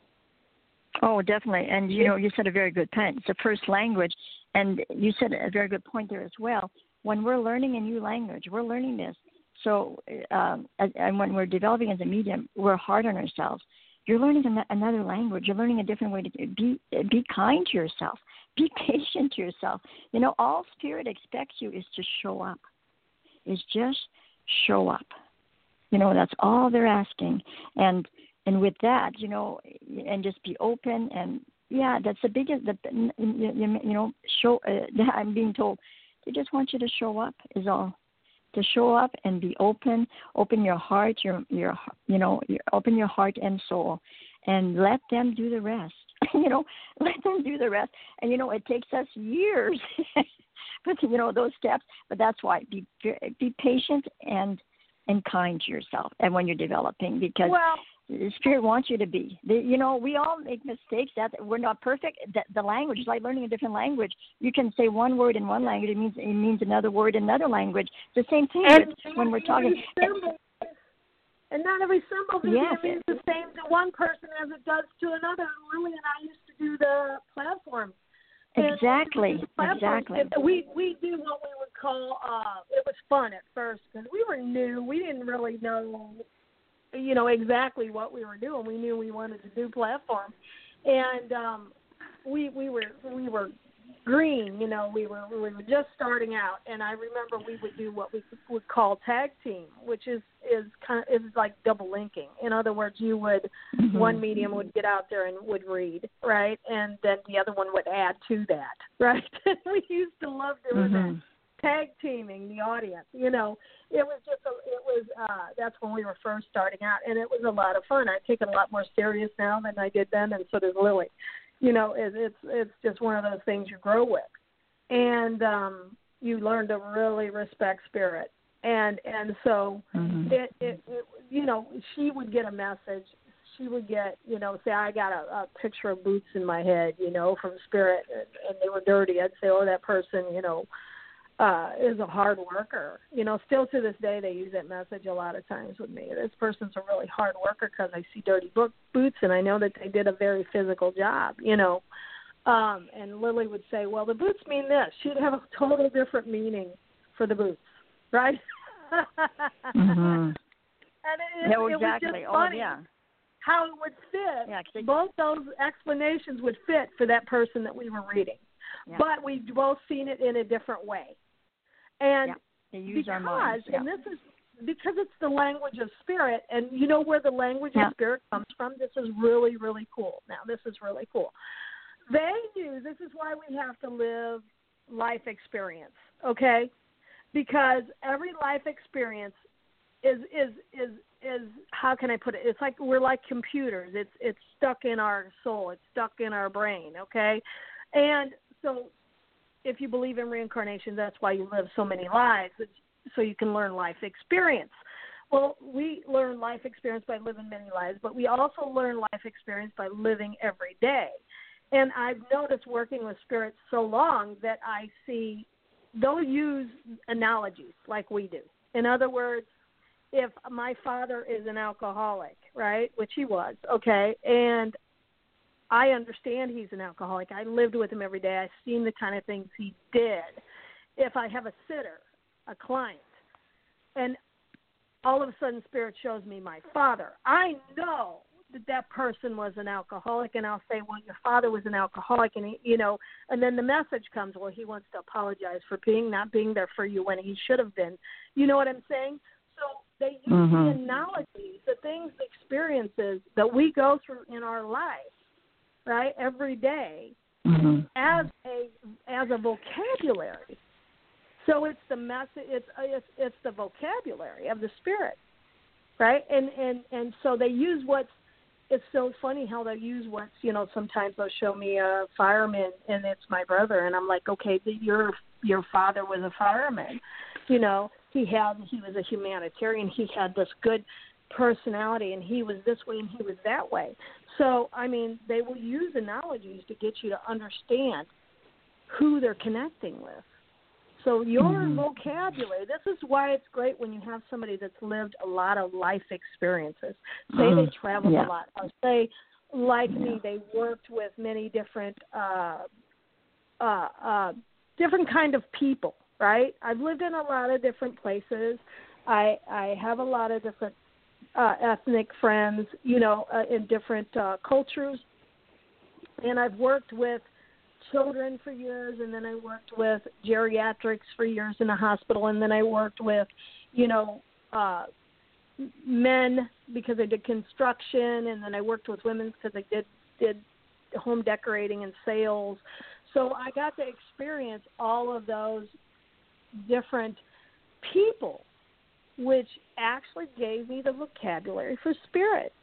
Oh, definitely. And, you know, you said a very good point. It's the first language. And you said a very good point there as well. When we're learning a new language, we're learning this. So, um, and when we're developing as a medium, we're hard on ourselves. You're learning another language. You're learning a different way to be, be kind to yourself. Be patient to yourself. You know, all Spirit expects you is to show up, is just show up. You know, that's all they're asking. And And with that, you know, and just be open, and yeah, that's the biggest. The, you, you know, show. Uh, I'm being told they just want you to show up. Is all. To show up and be open. Open your heart. Your your you know, your, open your heart and soul, and let them do the rest. you know, let them do the rest. And you know, it takes us years, but you know those steps. But that's why be be patient and and kind to yourself, and when you're developing, because. Well, the Spirit wants you to be. The, you know, we all make mistakes. That we're not perfect. The, the language is like learning a different language. You can say one word in one language, it means it means another word in another language. It's the same thing with, when we're talking. Symbol, and not every symbol yes. means the same to one person as it does to another. Lily and I used to do the platform. Exactly. The platform, exactly. We we do what we would call. Uh, it was fun at first because we were new. We didn't really know. You know exactly what we were doing. We knew we wanted to do platform, and um, we we were we were green. You know, we were we were just starting out. And I remember we would do what we would call tag team, which is is kind of is like double linking. In other words, you would mm-hmm. one medium would get out there and would read, right, and then the other one would add to that, right. We used to love doing mm-hmm. that. Tag teaming the audience, you know, it was just, a, it was, uh, that's when we were first starting out, and it was a lot of fun. I take it a lot more serious now than I did then, and so does Lily. You know, it, it's it's just one of those things you grow with, and um, you learn to really respect Spirit, and and so mm-hmm. it, it, it, you know, she would get a message. She would get, you know, say, I got a, a picture of boots in my head, you know, from Spirit, and, and they were dirty. I'd say, oh, that person, you know, Uh, is a hard worker. You know, still to this day, they use that message a lot of times with me. This person's a really hard worker because I see dirty book, boots, and I know that they did a very physical job, you know. Um, and Lily would say, well, the boots mean this. She'd have a total different meaning for the boots, right? mm-hmm. And it, no, it exactly. was just oh, funny yeah. how it would fit. Yeah, they... Both those explanations would fit for that person that we were reading. Yeah. But we've both seen it in a different way. And yeah, they use because, our minds, yeah. and this is because it's the language of Spirit, and you know where the language yeah. of Spirit comes from. This is really, really cool. Now, this is really cool. They do. This is why we have to live life experience, okay? Because every life experience is is is is how can I put it? It's like we're like computers. It's it's stuck in our soul. It's stuck in our brain, okay? And so if you believe in reincarnation, that's why you live so many lives, it's so you can learn life experience. Well, we learn life experience by living many lives, but we also learn life experience by living every day. And I've noticed working with spirits so long that I see they'll use analogies like we do. In other words, if my father is an alcoholic, right, which he was, okay, and I understand he's an alcoholic. I lived with him every day. I've seen the kind of things he did. If I have a sitter, a client, and all of a sudden Spirit shows me my father, I know that that person was an alcoholic, and I'll say, well, your father was an alcoholic, and he, you know, and then the message comes, well, he wants to apologize for being not being there for you when he should have been. You know what I'm saying? So they use mm-hmm. the analogies, the things, the experiences that we go through in our life, right, every day, mm-hmm. as a as a vocabulary. So it's the message. It's it's it's the vocabulary of the Spirit, right? And and and so they use what's. It's so funny how they use what's. You know, sometimes they'll show me a fireman, and it's my brother, and I'm like, okay, your your father was a fireman. You know, he had he was a humanitarian. He had this good personality, and he was this way, and he was that way. So I mean, they will use analogies to get you to understand who they're connecting with. So your mm-hmm. vocabulary, this is why it's great when you have somebody that's lived a lot of life experiences. Say mm-hmm. they traveled yeah. a lot, or say, like yeah. me, they worked with many different uh, uh, uh, different kind of people, right? I've lived in a lot of different places. I I have a lot of different uh, ethnic friends, you know, uh, in different uh, cultures. And I've worked with children for years, and then I worked with geriatrics for years in a hospital, and then I worked with, you know, uh, men because I did construction, and then I worked with women because I did did home decorating and sales. So I got to experience all of those different people, which actually gave me the vocabulary for spirit.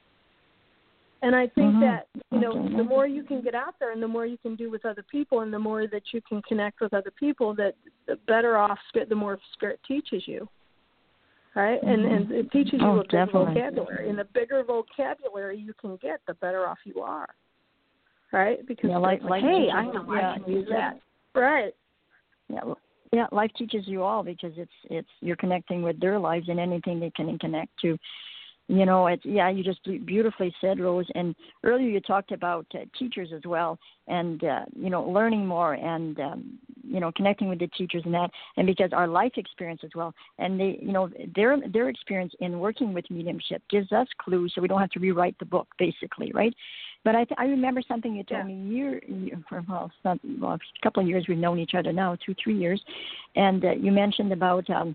And I think mm-hmm. that, you know, okay. the more you can get out there and the more you can do with other people and the more that you can connect with other people, that the better off, the more Spirit teaches you, right? Mm-hmm. And, and it teaches you oh, a big definitely. vocabulary. And the bigger vocabulary you can get, the better off you are, right? Because, yeah, like, like, hey, I know yeah, I can use that. Right. Yeah, yeah, life teaches you all because it's it's you're connecting with their lives and anything they can connect to. You know, it's, yeah, you just beautifully said, Rose. And earlier you talked about uh, teachers as well and, uh, you know, learning more and, um, you know, connecting with the teachers and that. And because our life experience as well. And, they, you know, their their experience in working with mediumship gives us clues so we don't have to rewrite the book, basically, right? But I, th- I remember something you told yeah. me year, year well, it's not, well, a couple of years we've known each other now, two, three years. And uh, you mentioned about um,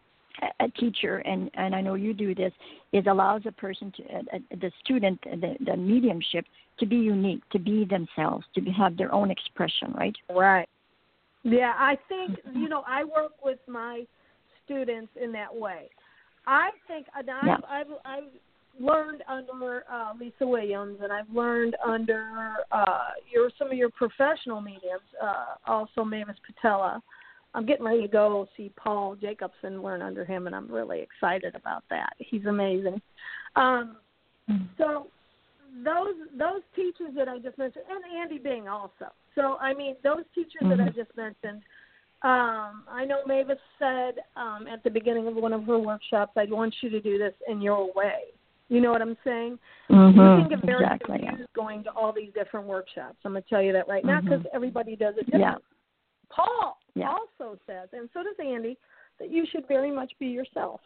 a teacher, and, and I know you do this, is allows a person, to uh, the student, the, the mediumship, to be unique, to be themselves, to be, have their own expression, right? Right. Yeah, I think, you know, I work with my students in that way. I think, and I've, yeah. I've, I've learned under uh, Lisa Williams, and I've learned under uh, your some of your professional mediums, uh, also Mavis Patella. I'm getting ready to go see Paul Jacobson, learn under him, and I'm really excited about that. He's amazing. Um, mm-hmm. So those those teachers that I just mentioned, and Andy Bing also. So, I mean, those teachers mm-hmm. that I just mentioned, um, I know Mavis said um, at the beginning of one of her workshops, I want you to do this in your way. You know what I'm saying? Mm-hmm. You can get very exactly, confused yeah. going to all these different workshops. I'm going to tell you that right now because mm-hmm. everybody does it differently. Yeah. Paul yeah. also says, and so does Andy, that you should very much be yourself.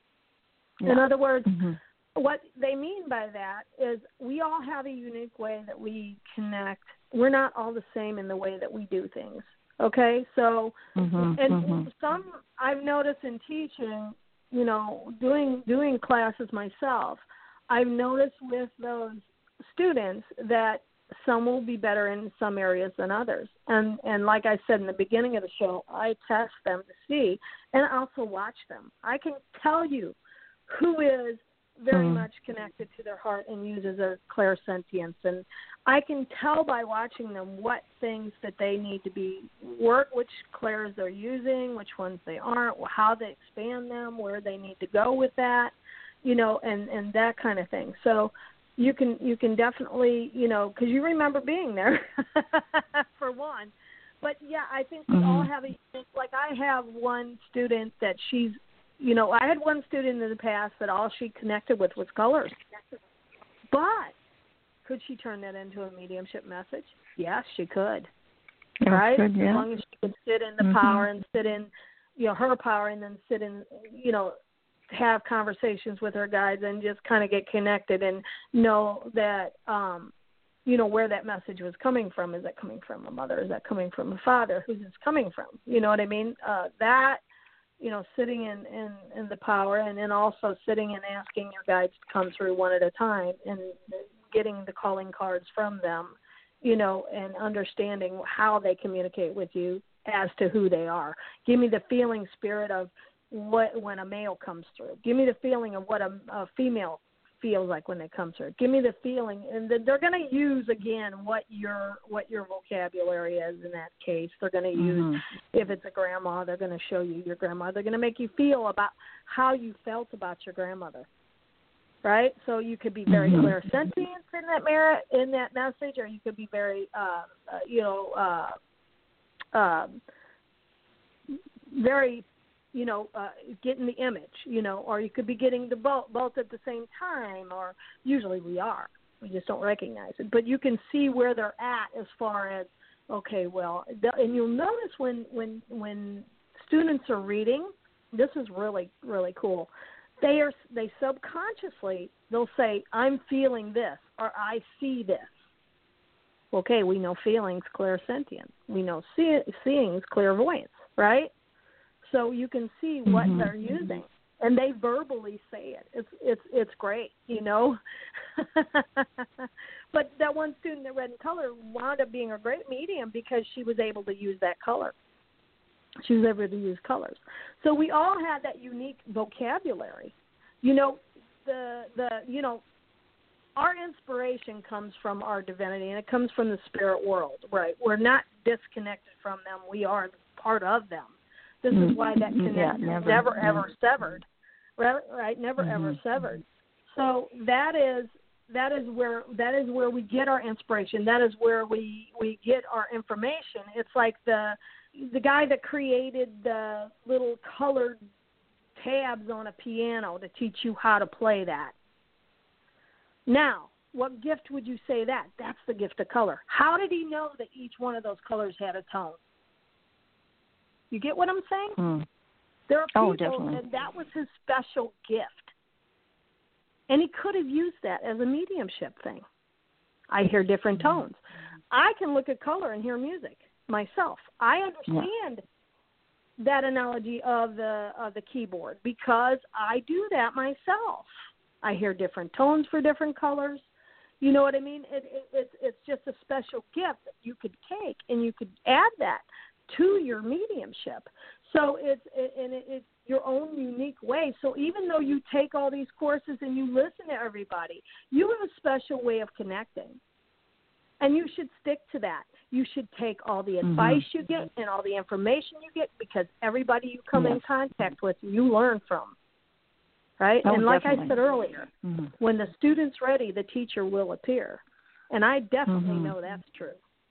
Yeah. In other words, mm-hmm. what they mean by that is we all have a unique way that we connect. We're not all the same in the way that we do things. Okay? So, mm-hmm. and Mm-hmm. some, I've noticed in teaching, you know, doing doing classes myself, I've noticed with those students that some will be better in some areas than others. And and like I said in the beginning of the show, I test them to see and also watch them. I can tell you who is very mm. much connected to their heart and uses their clairsentience. And I can tell by watching them what things that they need to be work, which clairs they're using, which ones they aren't, how they expand them, where they need to go with that, you know, and, and that kind of thing. So you can you can definitely, you know, because you remember being there, for one. But, yeah, I think we mm-hmm. all have a, like I have one student that she's, you know, I had one student in the past that all she connected with was colors. But could she turn that into a mediumship message? Yes, she could. Yeah, right? Good, yeah. As long as she could sit in the mm-hmm. power and sit in, you know, her power and then sit in, you know, have conversations with her guides and just kind of get connected and know that, um, you know, where that message was coming from. Is that coming from a mother? Is that coming from a father? Who's it coming from? You know what I mean? Uh, that you know, sitting in, in, in the power, and then also sitting and asking your guides to come through one at a time and getting the calling cards from them, you know, and understanding how they communicate with you as to who they are. Give me the feeling, Spirit, of what when a male comes through. Give me the feeling of what a, a female feels like when they come through. Give me the feeling, and they're going to use again what your what your vocabulary is in that case. They're going to use, mm-hmm. if it's a grandma, they're going to show you your grandma. They're going to make you feel about how you felt about your grandmother, right? So you could be very mm-hmm. clairsentient in that merit, in that message, or you could be very, uh, uh, you know, uh, uh, very. you know, uh, getting the image, you know, or you could be getting the both, both at the same time, or usually we are. We just don't recognize it. But you can see where they're at as far as, okay, well, the, and you'll notice when, when, when students are reading, this is really, really cool. They are, they subconsciously, they'll say, I'm feeling this, or I see this. Okay, we know feelings, clairsentience. We know see, seeing, clairvoyance, right? So you can see what mm-hmm. they're using, and they verbally say it. It's it's it's great, you know. But that one student that read in color wound up being a great medium because she was able to use that color. She was able to use colors. So we all had that unique vocabulary. You know, the the you know, our inspiration comes from our divinity, and it comes from the spirit world, right? We're not disconnected from them. We are part of them. This is why that connection yeah, never, never yeah. ever severed, right? Right, never mm-hmm. ever severed. So that is that is where that is where we get our inspiration. That is where we, we get our information. It's like the the guy that created the little colored tabs on a piano to teach you how to play that. Now, what gift would you say that? That's the gift of color. How did he know that each one of those colors had a tone? You get what I'm saying? Mm. There are people, oh, definitely. And that was his special gift. And he could have used that as a mediumship thing. I hear different tones. I can look at color and hear music myself. I understand yeah. that analogy of the of the keyboard because I do that myself. I hear different tones for different colors. You know what I mean? It, it, it's, it's just a special gift that you could take, and you could add that to your mediumship. So it's it, and it, it's your own unique way. So even though you take all these courses and you listen to everybody, you have a special way of connecting. And you should stick to that. You should take all the advice mm-hmm. you get and all the information you get because everybody you come yes. in contact with, you learn from. Right? Oh, and like definitely. I said earlier, mm-hmm. when the student's ready, the teacher will appear. And I definitely mm-hmm. know that's true.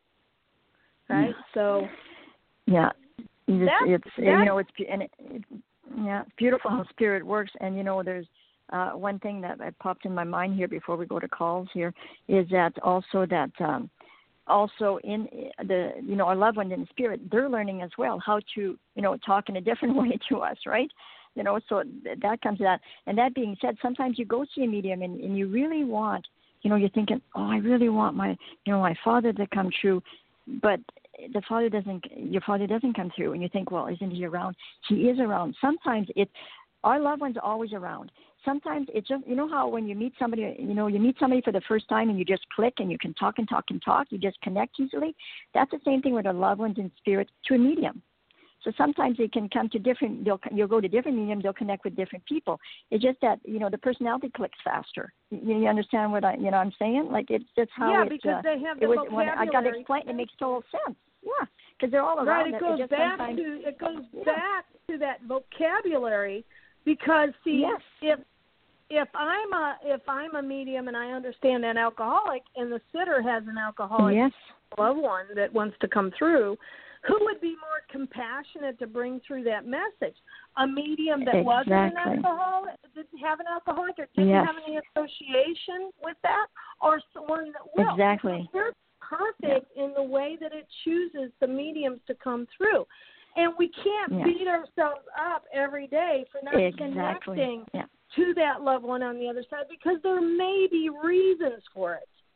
Right? Yeah. So... Yeah, it's, it's you know it's and it, it, yeah, it's beautiful how spirit works. And you know, there's uh, one thing that popped in my mind here before we go to calls here is that also that um, also in the you know our loved ones in spirit, they're learning as well how to you know talk in a different way to us, right? You know, so that comes to that. And that being said, sometimes you go see a medium and, and you really want, you know, you're thinking, oh, I really want my you know my father to come true, but the father doesn't, your father doesn't come through, and you think, well, isn't he around? He is around. Sometimes it's, our loved ones are always around. Sometimes it's just, you know how when you meet somebody, you know, you meet somebody for the first time and you just click and you can talk and talk and talk, you just connect easily. That's the same thing with our loved ones in spirit to a medium. So sometimes they can come to different, they'll, you'll go to different mediums, they'll connect with different people. It's just that, you know, the personality clicks faster. You, you understand what I, you know, I'm saying? Like, it's just how yeah, it's, because uh, they have the it was, vocabulary. When I got to explain it, it makes total sense. Yeah, because they're all around. Right, it goes it back to it goes yeah. back to that vocabulary because see yes. if if I'm a if I'm a medium and I understand an alcoholic and the sitter has an alcoholic yes. loved one that wants to come through, who would be more compassionate to bring through that message? A medium that exactly. wasn't an alcoholic, didn't have an alcoholic, or didn't yes. have any association with that, or someone that will. Exactly. They're perfect yeah. in the way that it chooses the mediums to come through. And we can't yeah. beat ourselves up every day for not exactly. connecting yeah. to that loved one on the other side because there may be reasons for it.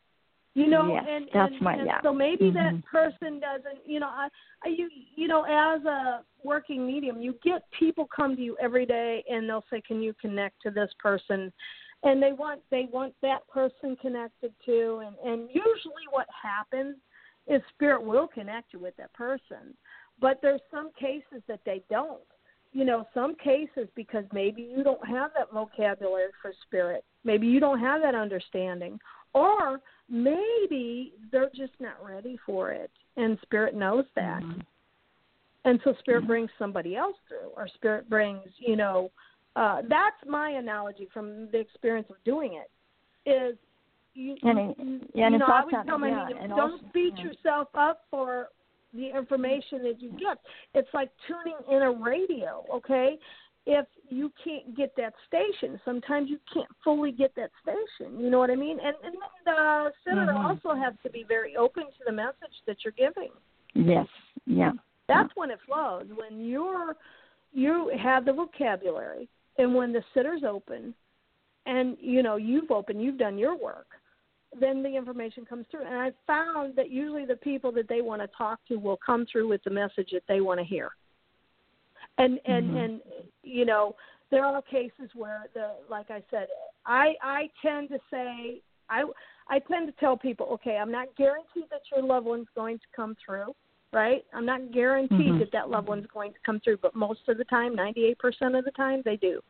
You know, yes, and, that's and, my, and yeah. so maybe mm-hmm. that person doesn't, you know, I, I, you, you know, as a working medium, you get people come to you every day and they'll say, can you connect to this person? And they want, they want that person connected to. And, and usually what happens is spirit will connect you with that person. But there's some cases that they don't. You know, some cases because maybe you don't have that vocabulary for spirit. Maybe you don't have that understanding. Or maybe they're just not ready for it, and Spirit knows that. Mm-hmm. And so Spirit mm-hmm. brings somebody else through, or Spirit brings, you know, uh, that's my analogy from the experience of doing it, is you, and it, you, yeah, you and know, it's I would awesome. tell my yeah, medium, and don't also, beat yeah. yourself up for the information that you get. It's like tuning in a radio, okay? If you can't get that station, sometimes you can't fully get that station. You know what I mean? And, and then the sitter mm-hmm. also has to be very open to the message that you're giving. Yes, yeah. That's yeah. when it flows. When you're you have the vocabulary, and when the sitter's open, and you know you've opened, you've done your work, then the information comes through. And I found that usually the people that they want to talk to will come through with the message that they want to hear. And and, mm-hmm. and you know, there are cases where the like I said, I I tend to say I I tend to tell people, okay, I'm not guaranteed that your loved one's going to come through, right? I'm not guaranteed mm-hmm. that that loved one's going to come through, but most of the time, ninety-eight percent of the time, they do.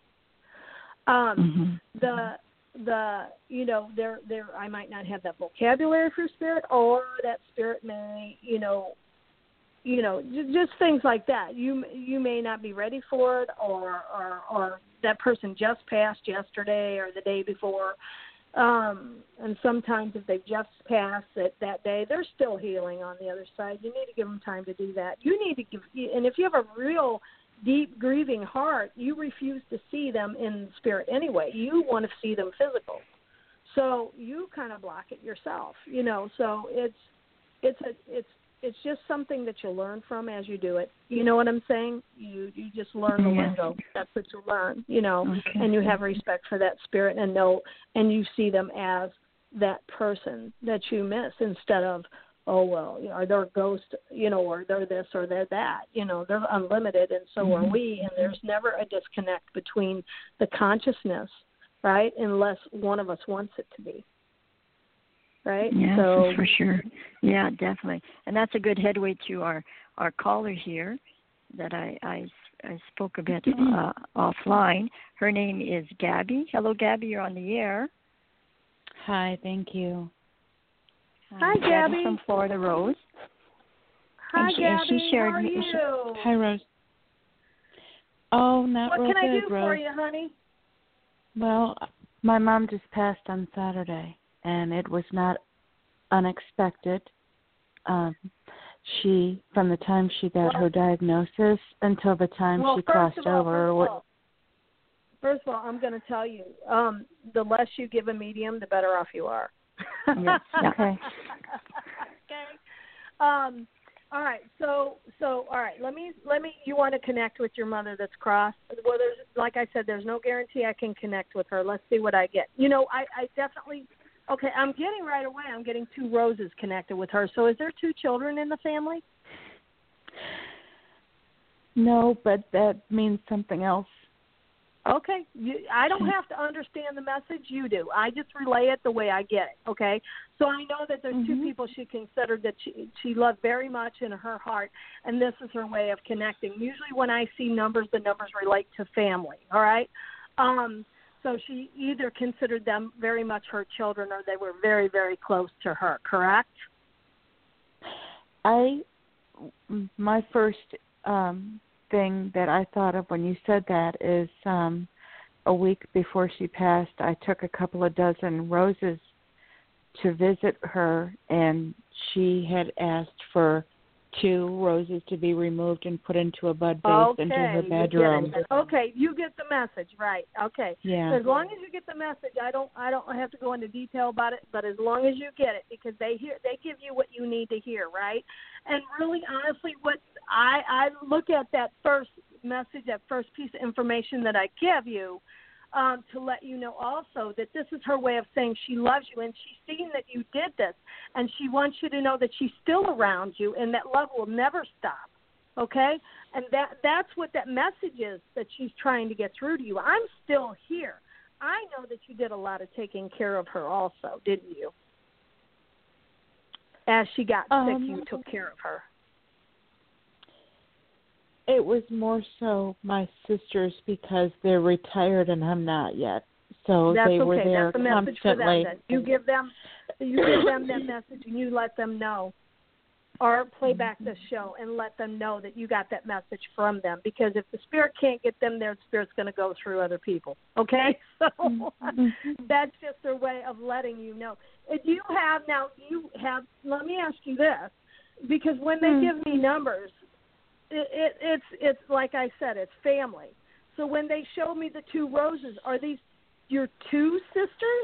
Um, mm-hmm. The the you know there there I might not have that vocabulary for spirit, or that spirit may you know. You know, just things like that. You you may not be ready for it, or or, or that person just passed yesterday or the day before. Um, and sometimes if they've just passed it that day, they're still healing on the other side. You need to give them time to do that. You need to give, and if you have a real deep grieving heart, you refuse to see them in spirit anyway. You want to see them physical. So you kind of block it yourself, you know. So it's it's a it's It's just something that you learn from as you do it. You know what I'm saying? You you just learn the yes. lingo. That's what you learn, you know, okay. and you have respect for that spirit and know, and you see them as that person that you miss instead of, oh, well, you know, are they a ghost, you know, or they're this or they're that. You know, they're unlimited, and so mm-hmm. are we, and there's never a disconnect between the consciousness, right, unless one of us wants it to be. Right? Yeah, so, for sure. Yeah, definitely. And that's a good headway to our, our caller here that I, I, I spoke a bit uh, offline. Her name is Gabby. Hello, Gabby. You're on the air. Hi, thank you. Hi, Gabby. Gabby from Florida Rose. Hi, and she, Gabby. And she shared, How are you? She, hi, Rose. Oh, not what real can good, I do Rose. for you, honey? Well, my mom just passed on Saturday, and it was not unexpected. Um, she, from the time she got well, her diagnosis until the time well, she crossed all, over. First of, all, first of all, I'm going to tell you, um, the less you give a medium, the better off you are. Yes. Okay. Okay. Um, all right. So, so, all right. Let me, let me. You want to connect with your mother that's crossed? Well, there's, like I said, there's no guarantee I can connect with her. Let's see what I get. You know, I, I definitely. Okay, I'm getting right away. I'm getting two roses connected with her. So, is there two children in the family? No, but that means something else. Okay, you, I don't have to understand the message. You do. I just relay it the way I get it. Okay, so I know that there's mm-hmm. two people she considered that she she loved very much in her heart, and this is her way of connecting. Usually, when I see numbers, the numbers relate to family. All right. Um, so she either considered them very much her children, or they were very, very close to her. Correct? I my first. Um, thing that I thought of when you said that is um, a week before she passed, I took a couple of dozen roses to visit her, and she had asked for two roses to be removed and put into a bud vase okay, into her you bedroom. Okay, you get the message, right? Okay. Yeah. So as long as you get the message, I don't, I don't have to go into detail about it. But as long as you get it, because they hear, they give you what you need to hear, right? And really, honestly, what I, I look at that first message, that first piece of information that I give you, um, to let you know also that this is her way of saying she loves you, and she's seen that you did this, and she wants you to know that she's still around you, and that love will never stop. Okay? And that that's what that message is that she's trying to get through to you. I'm still here. I know that you did a lot of taking care of her also, didn't you? As she got um, sick, you took care of her. It was more so my sisters because they're retired and I'm not yet. So That's they okay. were there That's a message constantly. for them. Then. You give them, you give them that message, and you let them know, or play back the show and let them know that you got that message from them. Because if the spirit can't get them there, the spirit's going to go through other people. Okay, so Mm-hmm. that's just their way of letting you know. If you have now, you have. Let me ask you this, because when they mm-hmm. give me numbers, it, it, it's it's like I said, it's family. So when they show me the two roses, are these your two sisters?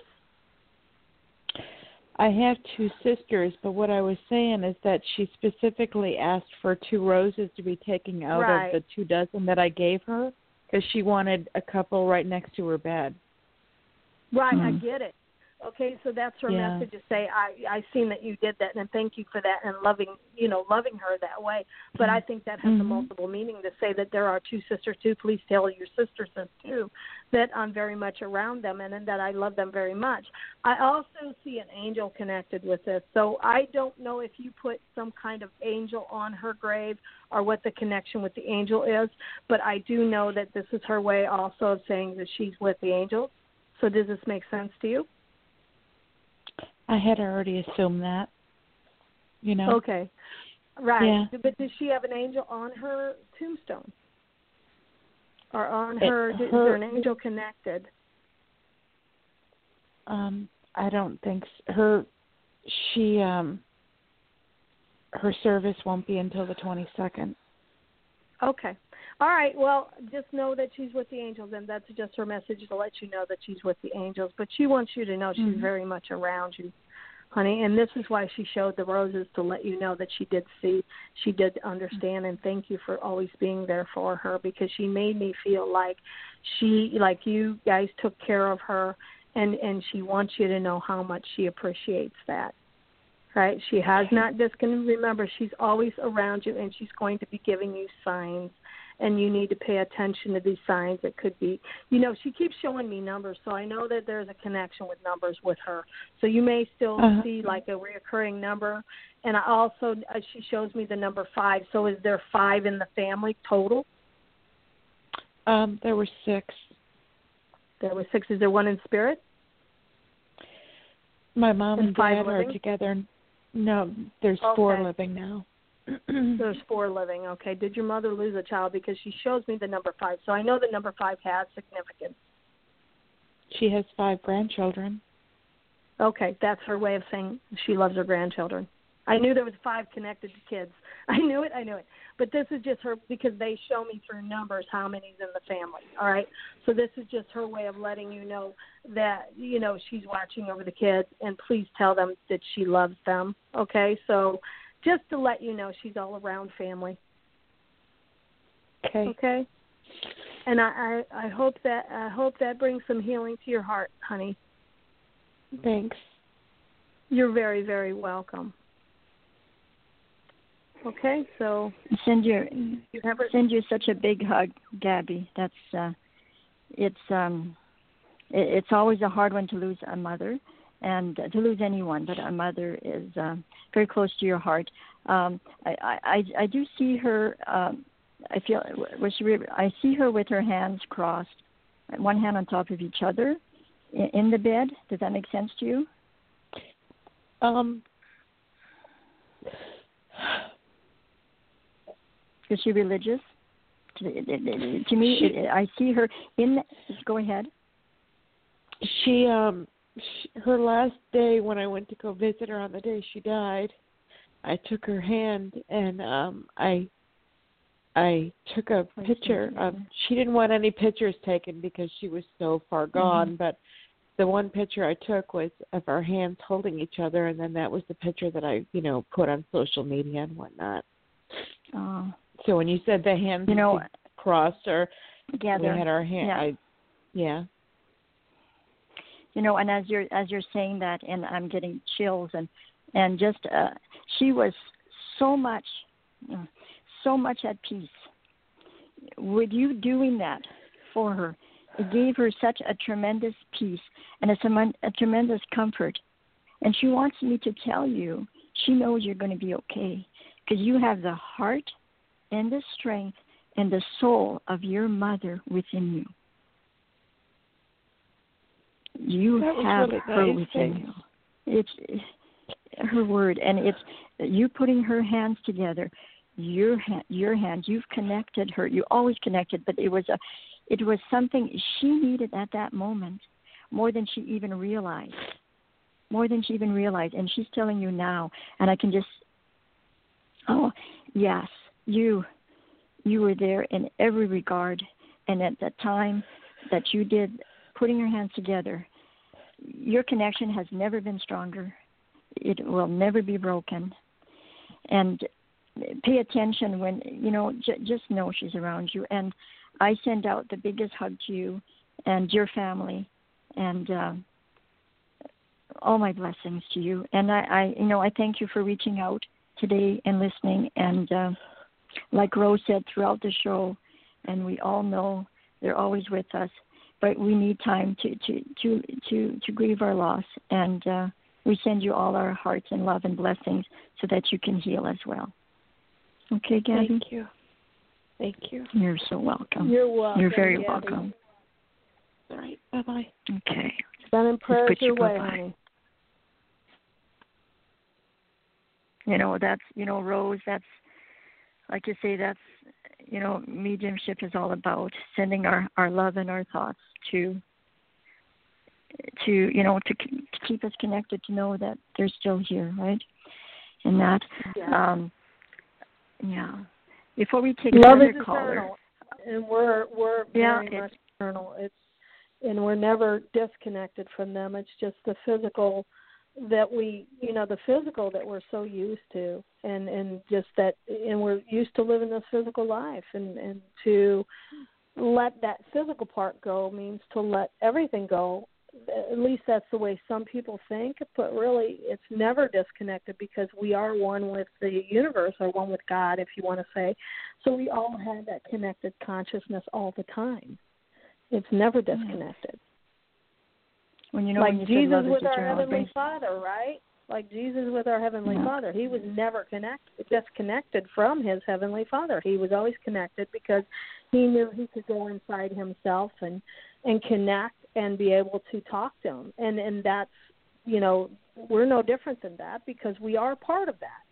I have two sisters, but what I was saying is that she specifically asked for two roses to be taken out Right. of the two dozen that I gave her because she wanted a couple right next to her bed. Right, Mm. I get it. Okay, so that's her Yeah. message to say, I I seen that you did that, and thank you for that, and loving, you know, loving her that way. But I think that has mm-hmm. a multiple meaning to say that there are two sisters too. Please tell your sisters too that I'm very much around them and, and that I love them very much. I also see an angel connected with this. So I don't know if you put some kind of angel on her grave or what the connection with the angel is, but I do know that this is her way also of saying that she's with the angels. So does this make sense to you? I had already assumed that, you know. Okay, right. Yeah. But does she have an angel on her tombstone? Or on It, her, is her, there an angel connected? Um, I don't think so. her. She um. Her service won't be until the twenty-second. Okay. All right. Well, just know that she's with the angels, and that's just her message to let you know that she's with the angels. But she wants you to know she's mm-hmm. very much around you, honey. And this is why she showed the roses, to let you know that she did see, she did understand, and thank you for always being there for her, because she made me feel like she, like you guys took care of her, and, and she wants you to know how much she appreciates that. Right? She has not disconnected. Remember, she's always around you, and she's going to be giving you signs. And you need to pay attention to these signs. It could be, you know, she keeps showing me numbers, so I know that there's a connection with numbers with her. So you may still uh-huh. see like a reoccurring number. And I also, uh, she shows me the number five. So is there five in the family total? Um, there were six. There were six. Is there one in spirit? My mom and, and dad living? are together. No, there's okay. four living now. There's four living. Okay. Did your mother lose a child? Because she shows me the number five. So I know the number five has significance. She has five grandchildren. Okay. That's her way of saying she loves her grandchildren. I knew there was five connected to kids. I knew it. I knew it. But this is just her, because they show me through numbers how many's in the family. All right. So this is just her way of letting you know that, you know, she's watching over the kids, and please tell them that she loves them. Okay. So just to let you know, she's all around family. Okay. Okay. And I, I, I hope that I hope that brings some healing to your heart, honey. Thanks. You're very, very welcome. Okay, so send you, you have her- send you such a big hug, Gabby. That's uh, it's um, it, it's always a hard one to lose a mother, and uh, to lose anyone, but a mother is uh, very close to your heart. Um, I, I I do see her. Um, I feel was she, I see her with her hands crossed, one hand on top of each other, in, in the bed. Does that make sense to you? Um. Is she religious? To, to me, she, I see her in. The, go ahead. She um, she, her last day when I went to go visit her on the day she died, I took her hand and um, I, I took a picture of. She didn't want any pictures taken because she was so far gone, mm-hmm. but the one picture I took was of our hands holding each other, and then that was the picture that I, you know, put on social media and whatnot. Oh. So when you said the hands, you know, crossed or together, we had our hand, yeah. I, yeah. you know, and as you're as you're saying that, and I'm getting chills, and and just uh, she was so much, so much at peace. With you doing that for her, it gave her such a tremendous peace and a, a tremendous comfort. And she wants me to tell you, she knows you're going to be okay because you have the heart and the strength and the soul of your mother within you. You have really her nice. within you. It's, it's her word, and it's you putting her hands together. Your hand, your hands. You've connected her. You always connected, but it was a, it was something she needed at that moment more than she even realized. More than she even realized, and she's telling you now. And I can just, oh yes, you, you were there in every regard, and at the time that you did, putting your hands together, your connection has never been stronger. It will never be broken. And pay attention when, you know, j- just know she's around you. And I send out the biggest hug to you and your family, and uh, all my blessings to you. And I, I, you know, I thank you for reaching out today and listening. And uh, like Rose said throughout the show, and we all know they're always with us, but we need time to to to to, to grieve our loss. And uh, we send you all our hearts and love and blessings so that you can heal as well. Okay, Gabby? Thank you. Thank you. You're so welcome. You're welcome. You're very Gabby. welcome. All right. Bye-bye. Okay. Sending prayers put you your way, bye-bye. honey. You know, that's, you know, Rose, that's, like you say, that's, you know, mediumship is all about sending our, our love and our thoughts to, to you know, to, to keep us connected, to know that they're still here, right? And that, Yeah. um, yeah. Before we take Love another is caller. eternal, and we're we're Yeah, very it, much eternal. It's and we're never disconnected from them. It's just the physical that we, you know, the physical that we're so used to, and and just that, and we're used to living this physical life, and and to let that physical part go means to let everything go. At least that's the way some people think, but really it's never disconnected because we are one with the universe, or one with God, if you want to say. So we all have that connected consciousness all the time. It's never disconnected. When you know, like when you Jesus said love with is our eternal, it Heavenly brings, Father, right? Like Jesus with our Heavenly yeah. Father. He was never connected, disconnected from his Heavenly Father. He was always connected because he knew he could go inside himself and, and connect and be able to talk to him. And, and that's, you know, we're no different than that because we are part of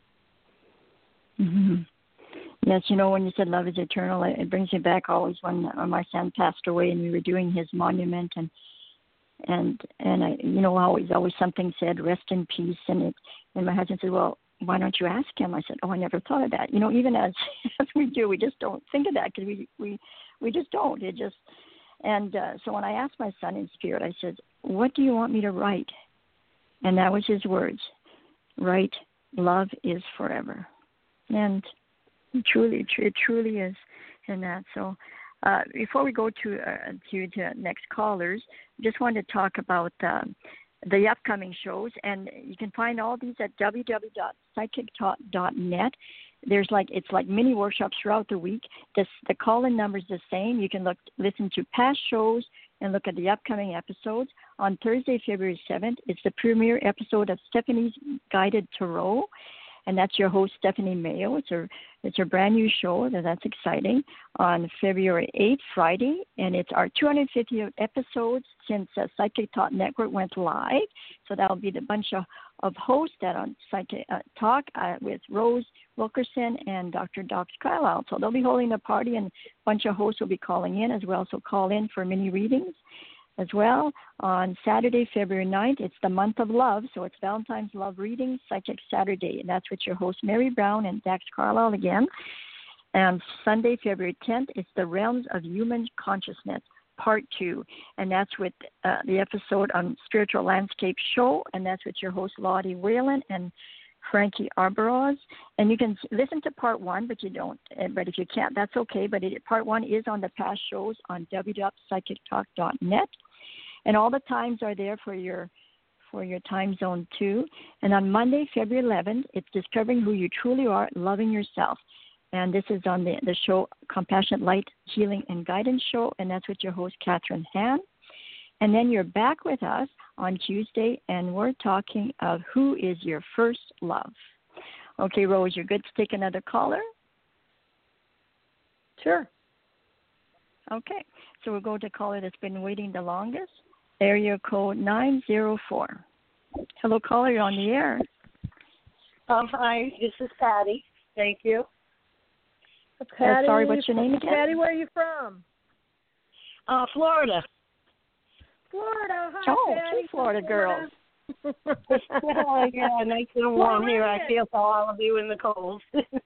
that. Mm-hmm. Yes, you know, when you said love is eternal, it, it brings me back always when, when my son passed away and we were doing his monument, and and and I, you know, always always something said rest in peace, and it and my husband said, well, why don't you ask him? I said, oh, I never thought of that. You know, even as as we do, we just don't think of that because we we we just don't. It just and uh, so when I asked my son in spirit, I said, what do you want me to write? And that was his words. Write, love is forever. And truly, it truly is in that. So uh, before we go to, uh, to to next callers, just wanted to talk about uh, the upcoming shows, and you can find all these at w w w dot psychic talk dot net. There's like it's like mini workshops throughout the week. This, the call-in number is the same. You can look listen to past shows and look at the upcoming episodes. On Thursday, February seventh, it's the premiere episode of Stephanie's Guided Tarot. And that's your host, Stephanie Mayo. It's her, it's her brand new show, and that's exciting, on February eighth, Friday. And it's our two hundred fiftieth episodes since uh, Psychic Talk Network went live. So that'll be the bunch of, of hosts that on Psychic uh, Talk uh, with Rose Wilkerson and Doctor Dox Carlisle. So they'll be holding a party, and a bunch of hosts will be calling in as well. So call in for mini readings. As well, on Saturday, February ninth, it's the month of love, so it's Valentine's Love Reading, Psychic Saturday, and that's with your hosts, Mary Brown and Dax Carlisle again. And Sunday, February tenth, it's the Realms of Human Consciousness, Part two, and that's with uh, the episode on Spiritual Landscape Show, and that's with your hosts, Lottie Whalen and Frankie Arboros. And you can listen to Part one, but you don't. But if you can't, that's okay. But it, Part one is on the past shows on w w w dot psychic talk dot net. And all the times are there for your for your time zone too. And on Monday, February eleventh, it's Discovering Who You Truly Are, Loving Yourself. And this is on the, the show Compassionate Light, Healing and Guidance Show, and that's with your host, Catherine Han. And then you're back with us on Tuesday, and we're talking of who is your first love. Okay, Rose, you're good to take another caller? Sure. Okay, so we'll go to caller that's been waiting the longest. Area code nine zero four. Hello, caller, you're on the air. Um, hi, this is Patty. Thank you. Patty, uh, sorry, what's your name again? Patty, where are you from? Uh, Florida. Florida. Hi, oh, Patty. two Florida girls. Oh, yeah, nice and warm Well, here. I feel for all of you in the cold.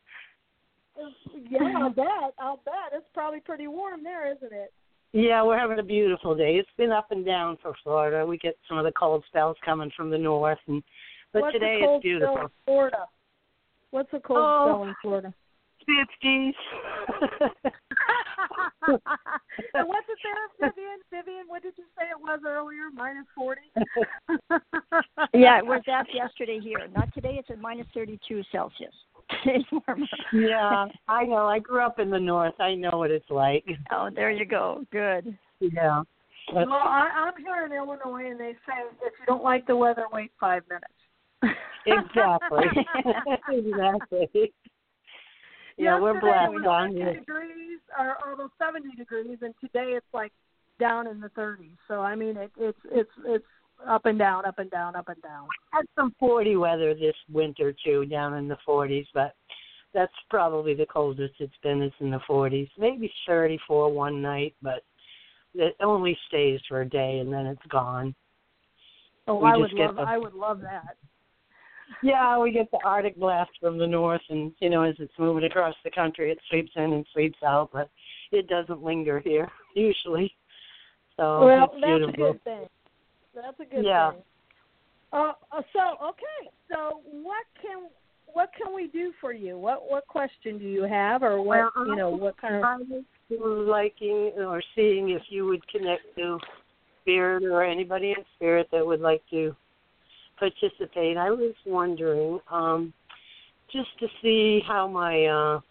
Yeah, I'll bet. I'll bet. It's probably pretty warm there, isn't it? Yeah, we're having a beautiful day. It's been up and down for Florida. We get some of the cold spells coming from the north, and but What's today a cold it's beautiful. Spell in Florida? What's a cold Oh, spell in Florida? fifties. And what's it there, Vivian? Vivian, what did you say it was earlier? Minus forty? Yeah, it was that yesterday here. Not today. It's at minus thirty-two Celsius. It's warmer. Yeah, I know. I grew up in the north. I know what it's like. Oh, there you go. Good. Yeah. But, Well, I, I'm here in Illinois, and they say if you don't like the weather, wait five minutes. exactly. exactly. Yeah, Yesterday we're blessed it was down fifty here. degrees, or almost seventy degrees, and today it's like down in the thirties. So I mean, it, it's it's it's up and down, up and down, up and down. Had some forty weather this winter too, down in the forties, but that's probably the coldest it's been. Is in the forties, maybe thirty-four one night, but it only stays for a day and then it's gone. Oh, We I just would get love the- I would love that. Yeah, we get the Arctic blast from the north, and you know, as it's moving across the country, it sweeps in and sweeps out, but it doesn't linger here usually. So Well, it's that's beautiful. a good thing. That's a good Yeah. thing. Uh, uh, so okay, so what can what can we do for you? What what question do you have, or what Well, you know what kind of? I was liking or seeing if you would connect to spirit or anybody in spirit that would like to participate. I was wondering, um, just to see how my uh,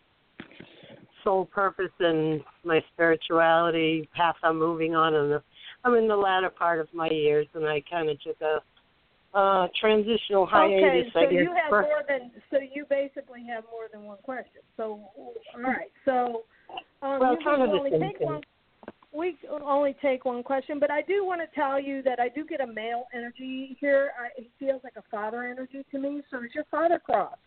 soul purpose and my spirituality path I'm moving on. And the, I'm in the latter part of my years, and I kind of took a uh, transitional hiatus. Okay, so I guess, you have for, more than so you basically have more than one question. So all right, so um, well, you kind of can the only same take thing. one. We only take one question, but I do want to tell you that I do get a male energy here. I, it feels like a father energy to me. So is your father crossed?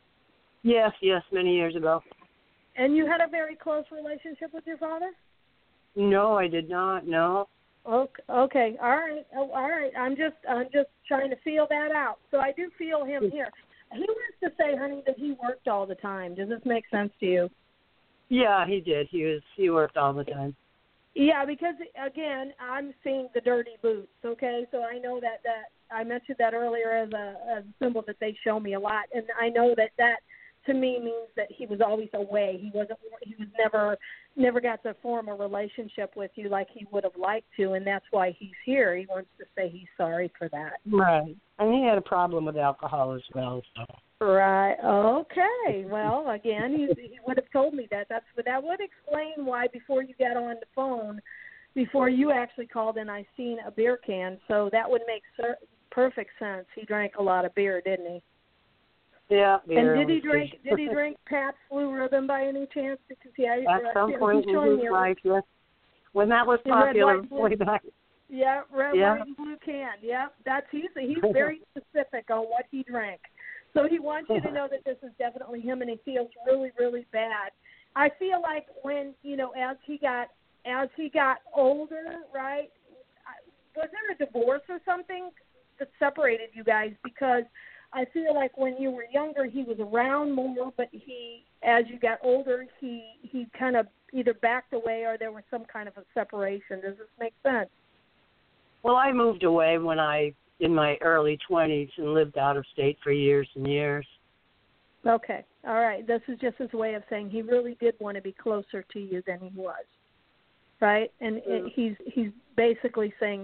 Yes, yes, many years ago. And you had a very close relationship with your father? No, I did not. No. Okay, okay, all right, oh, all right. I'm just, I'm just trying to feel that out. So I do feel him here. He wants to say, honey, that he worked all the time. Does this make sense to you? Yeah, he did. He was. He worked all the time. Yeah, because again, I'm seeing the dirty boots. Okay, so I know that that I mentioned that earlier as a, as a symbol that they show me a lot, and I know that that to me means that he was always away. He wasn't. He was never never got to form a relationship with you like he would have liked to, and that's why he's here. He wants to say he's sorry for that. Right, and he had a problem with alcohol as well. So. Right. Okay. Well, again, he, he would have told me that. That's that would explain why before you got on the phone, before you actually called in, I seen a beer can. So that would make cer- perfect sense. He drank a lot of beer, didn't he? Yeah. Beer And did he was drink? good. Did he drink Pabst Blue Ribbon by any chance? Because yeah, At some yeah, point he's in showing his me a- life, yes. When that was The red, popular, white, blue. way back. Yeah, red, Yeah. white, and blue can. Yeah, that's he's he's very specific on what he drank. So he wants you to know that this is definitely him, and he feels really, really bad. I feel like when you know, as he got as he got older, right? Was there a divorce or something that separated you guys? Because I feel like when you were younger, he was around more, but he, as you got older, he he kind of either backed away or there was some kind of a separation. Does this make sense? Well, I moved away when I, in my early twenties, and lived out of state for years and years. Okay. All right. This is just his way of saying he really did want to be closer to you than he was. Right? And Mm. it, he's he's basically saying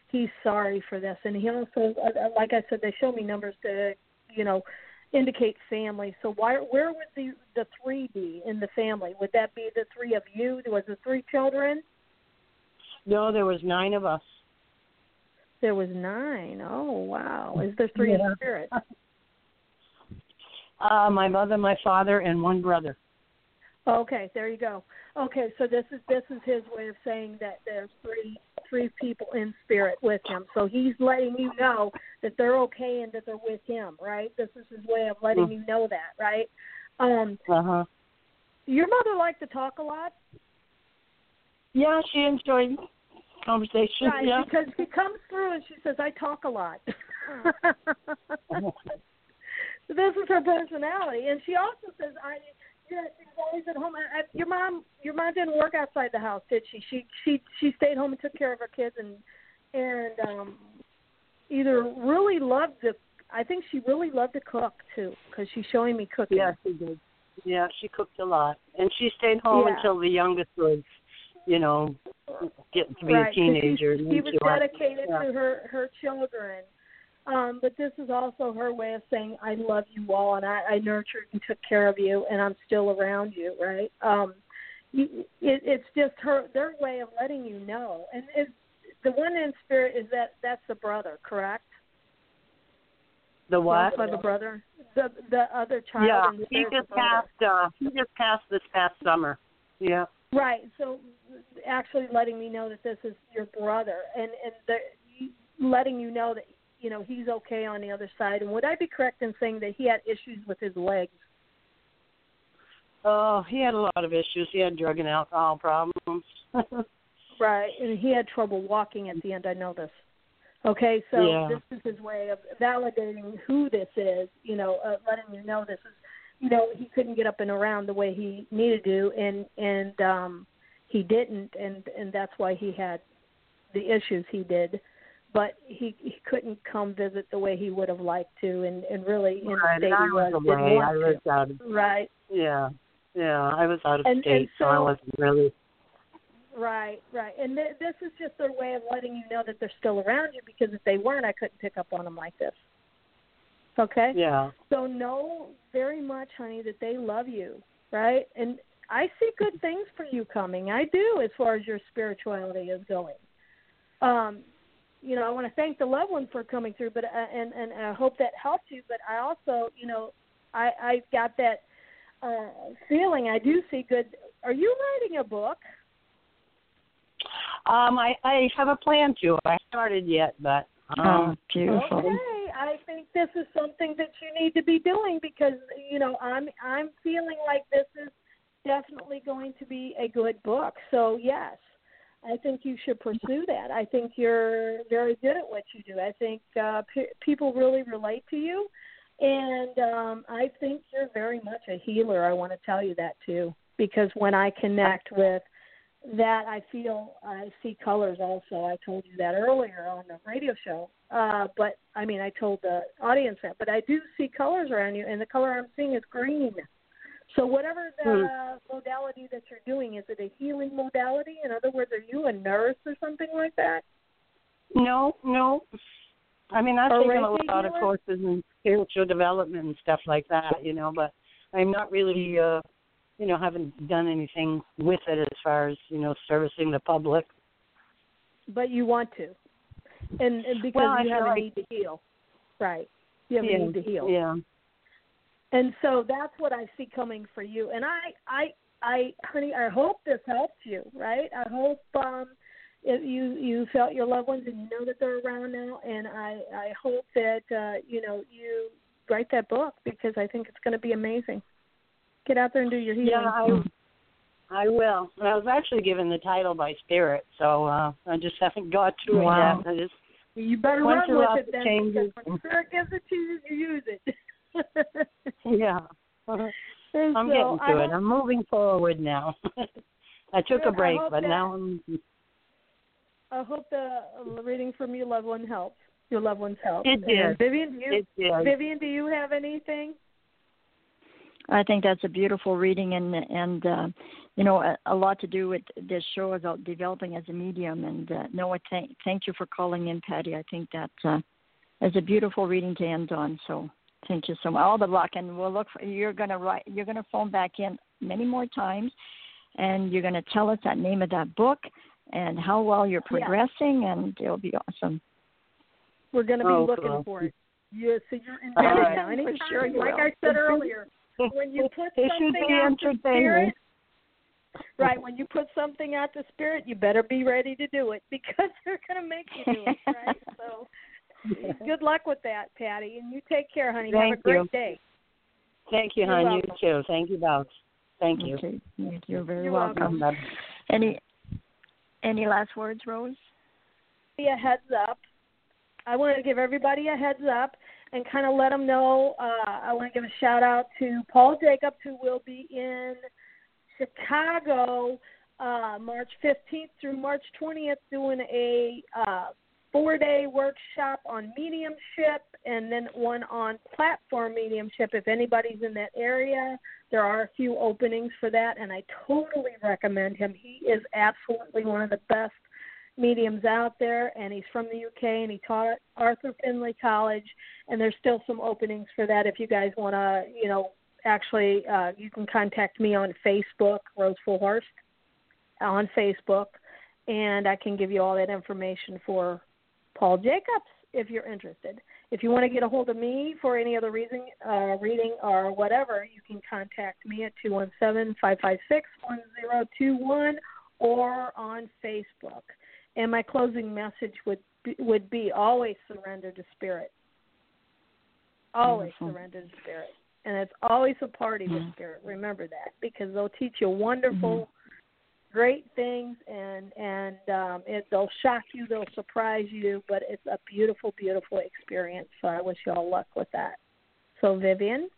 he's sorry for this. And he also, like I said, they show me numbers to, you know, indicate family. So why, where would the, the three be in the family? Would that be the three of you? Was there three children? No, there was nine of us. There was nine. Oh, wow. Is there three yeah. in spirit? Uh, my mother, my father, and one brother. Okay, there you go. Okay, so this is this is his way of saying that there's three three people in spirit with him. So he's letting you know that they're okay and that they're with him, right? This is his way of letting mm. you know that, right? Um, uh-huh. Your mother liked to talk a lot? Yeah, she enjoyed conversation. Right, yeah. because she comes through and she says, I talk a lot. This is her personality. And she also says, I... Yeah, she was always at home. I, I, your mom, your mom didn't work outside the house, did she? She, she, she stayed home and took care of her kids, and and um, either really loved to. I think she really loved to cook too, because she's showing me cooking. Yeah, she did. Yeah, she cooked a lot, and she stayed home yeah. until the youngest was, you know, getting to be right, a teenager. She, she was she dedicated yeah. to her her children. Um, but this is also her way of saying, I love you all, and I, I nurtured and took care of you, and I'm still around you, right? Um, it, it's just her their way of letting you know. And it's, the one in spirit is that that's the brother, correct? The what? The brother? The the other child yeah, in the he just passed, uh, he just passed this past summer. Yeah. Right, so actually letting me know that this is your brother, and, and the, letting you know that, you know, he's okay on the other side. And would I be correct in saying that he had issues with his legs? Oh, he had a lot of issues. He had drug and alcohol problems. Right, and he had trouble walking at the end. I know this. Okay, so yeah. this is his way of validating who this is, you know, uh, letting you know this is, you know, he couldn't get up and around the way he needed to, and, and um, he didn't, and, and that's why he had the issues he did. But he he couldn't come visit the way he would have liked to, and, and really in right, the state I he was, was didn't away. want I was to. out of, right. Yeah, yeah, I was out of and, state, and so, so I wasn't really. Right, right. And th- this is just their way of letting you know that they're still around you, because if they weren't, I couldn't pick up on them like this. Okay? Yeah. So know very much, honey, that they love you, right? And I see good things for you coming. I do, as far as your spirituality is going. Um, you know, I want to thank the loved one for coming through, but uh, and and I hope that helped you. But I also, you know, I I got that uh, feeling. I do see good. Are you writing a book? Um, I I have a plan to. I started yet, but um, oh, beautiful. Okay, I think this is something that you need to be doing, because you know I'm I'm feeling like this is definitely going to be a good book. So yes. I think you should pursue that. I think you're very good at what you do. I think uh, pe- people really relate to you, and um, I think you're very much a healer. I want to tell you that too, because when I connect with that, I feel I see colors also. I told you that earlier on the radio show, uh, but I mean I told the audience that, but I do see colors around you, and the color I'm seeing is green. So whatever the hmm. modality that you're doing, is it a healing modality? In other words, are you a nurse or something like that? No, no. I mean, I've or taken a Reiki lot healer? of courses in spiritual development and stuff like that, you know, but I'm not really, uh, you know, haven't done anything with it as far as, you know, servicing the public. But you want to, and, and because well, you I have a like, need to heal, right? You have yeah, a need to heal. Yeah. And so that's what I see coming for you. And I, I, I, honey, I hope this helps you, right? I hope um, if you you felt your loved ones and you know that they're around now. And I, I hope that uh, you know you write that book, because I think it's going to be amazing. Get out there and do your healing. Yeah, I, I will. I was actually given the title by Spirit, so uh, I just haven't got to wow. it yet. I just you better run with it then, changes. because when Spirit gives it to you, you use it. yeah. I'm so getting to I it. I'm moving forward now. I took a break, but that, now I'm... I hope the reading from your loved one helps. Your loved ones help. It did. And Vivian, do you, it did. Vivian, do you have anything? I think that's a beautiful reading, and and uh, you know a, a lot to do with this show about developing as a medium. And uh, Noah, thank thank you for calling in, Patty. I think that uh, is a beautiful reading to end on. So thank you so much. All the luck, and we'll look for you're gonna write. You're gonna phone back in many more times, and you're gonna tell us that name of that book and how well you're progressing, yeah. and it'll be awesome. We're gonna be oh, looking cool. for it. Yeah, so you're in Uh, now. Anytime, for sure you like will. I said earlier, when you put it should something be out to entertaining. spirit, right? When you put something out to spirit, you better be ready to do it because they're going to make you do it, right? So, good luck with that, Patty, and you take care, honey. Thank Have a great you. day. Thank you, You're hon. welcome. You too. Thank you both. Thank you. Okay. You're very You're welcome. welcome. Any any last words, Rose? A heads up. I want to give everybody a heads up and kind of let them know. Uh, I want to give a shout out to Paul Jacobs, who will be in Chicago uh, March fifteenth through March twentieth doing a uh, four-day workshop on mediumship and then one on platform mediumship. If anybody's in that area, there are a few openings for that, and I totally recommend him. He is absolutely one of the best mediums out there, and he's from the U K, and he taught at Arthur Findlay College, and there's still some openings for that. If you guys want to, you know, actually, uh, you can contact me on Facebook, Rose Fullhorst, on Facebook, and I can give you all that information for Paul Jacobs if you're interested. If you want to get a hold of me for any other reason, uh, reading or whatever, you can contact me at two one seven, five five six, one zero two one or on Facebook. And my closing message would be, would be always surrender to spirit. Always mm-hmm. surrender to spirit. And it's always a party mm-hmm. with spirit. Remember that, because they'll teach you wonderful, mm-hmm. great things, and, and um, it, they'll shock you, they'll surprise you, but it's a beautiful, beautiful experience. So I wish you all luck with that. So, Vivian?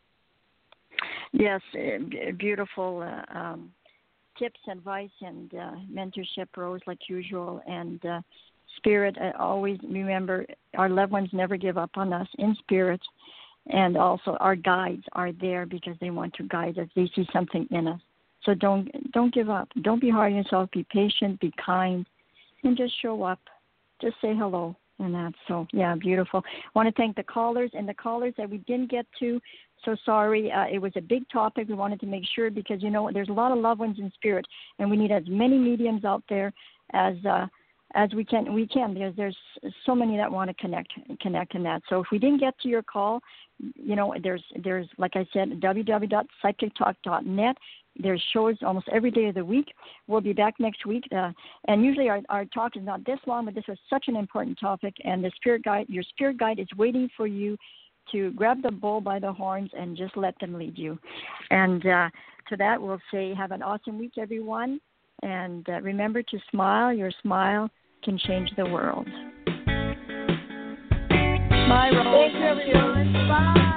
Yes, beautiful uh, um tips, advice, and uh, mentorship, Rose, like usual. And uh, spirit, I always remember our loved ones never give up on us in spirit. And also our guides are there because they want to guide us. They see something in us. So don't don't give up. Don't be hard on yourself. Be patient, be kind, and just show up. Just say hello. And that's so, yeah, beautiful. I want to thank the callers and the callers that we didn't get to. So sorry. Uh, it was a big topic. We wanted to make sure because, you know, there's a lot of loved ones in spirit, and we need as many mediums out there as uh, as we can. We can because there's so many that want to connect connect in that. So if we didn't get to your call, you know, there's there's like I said, w w w dot psychic talk dot net. There's shows almost every day of the week. We'll be back next week. Uh, and usually our, our talk is not this long, but this was such an important topic. And the spirit guide, your spirit guide is waiting for you to grab the bull by the horns and just let them lead you. And uh, to that, we'll say have an awesome week, everyone. And uh, remember to smile. Your smile can change the world. Bye, Rose. Thank you, everyone. Bye.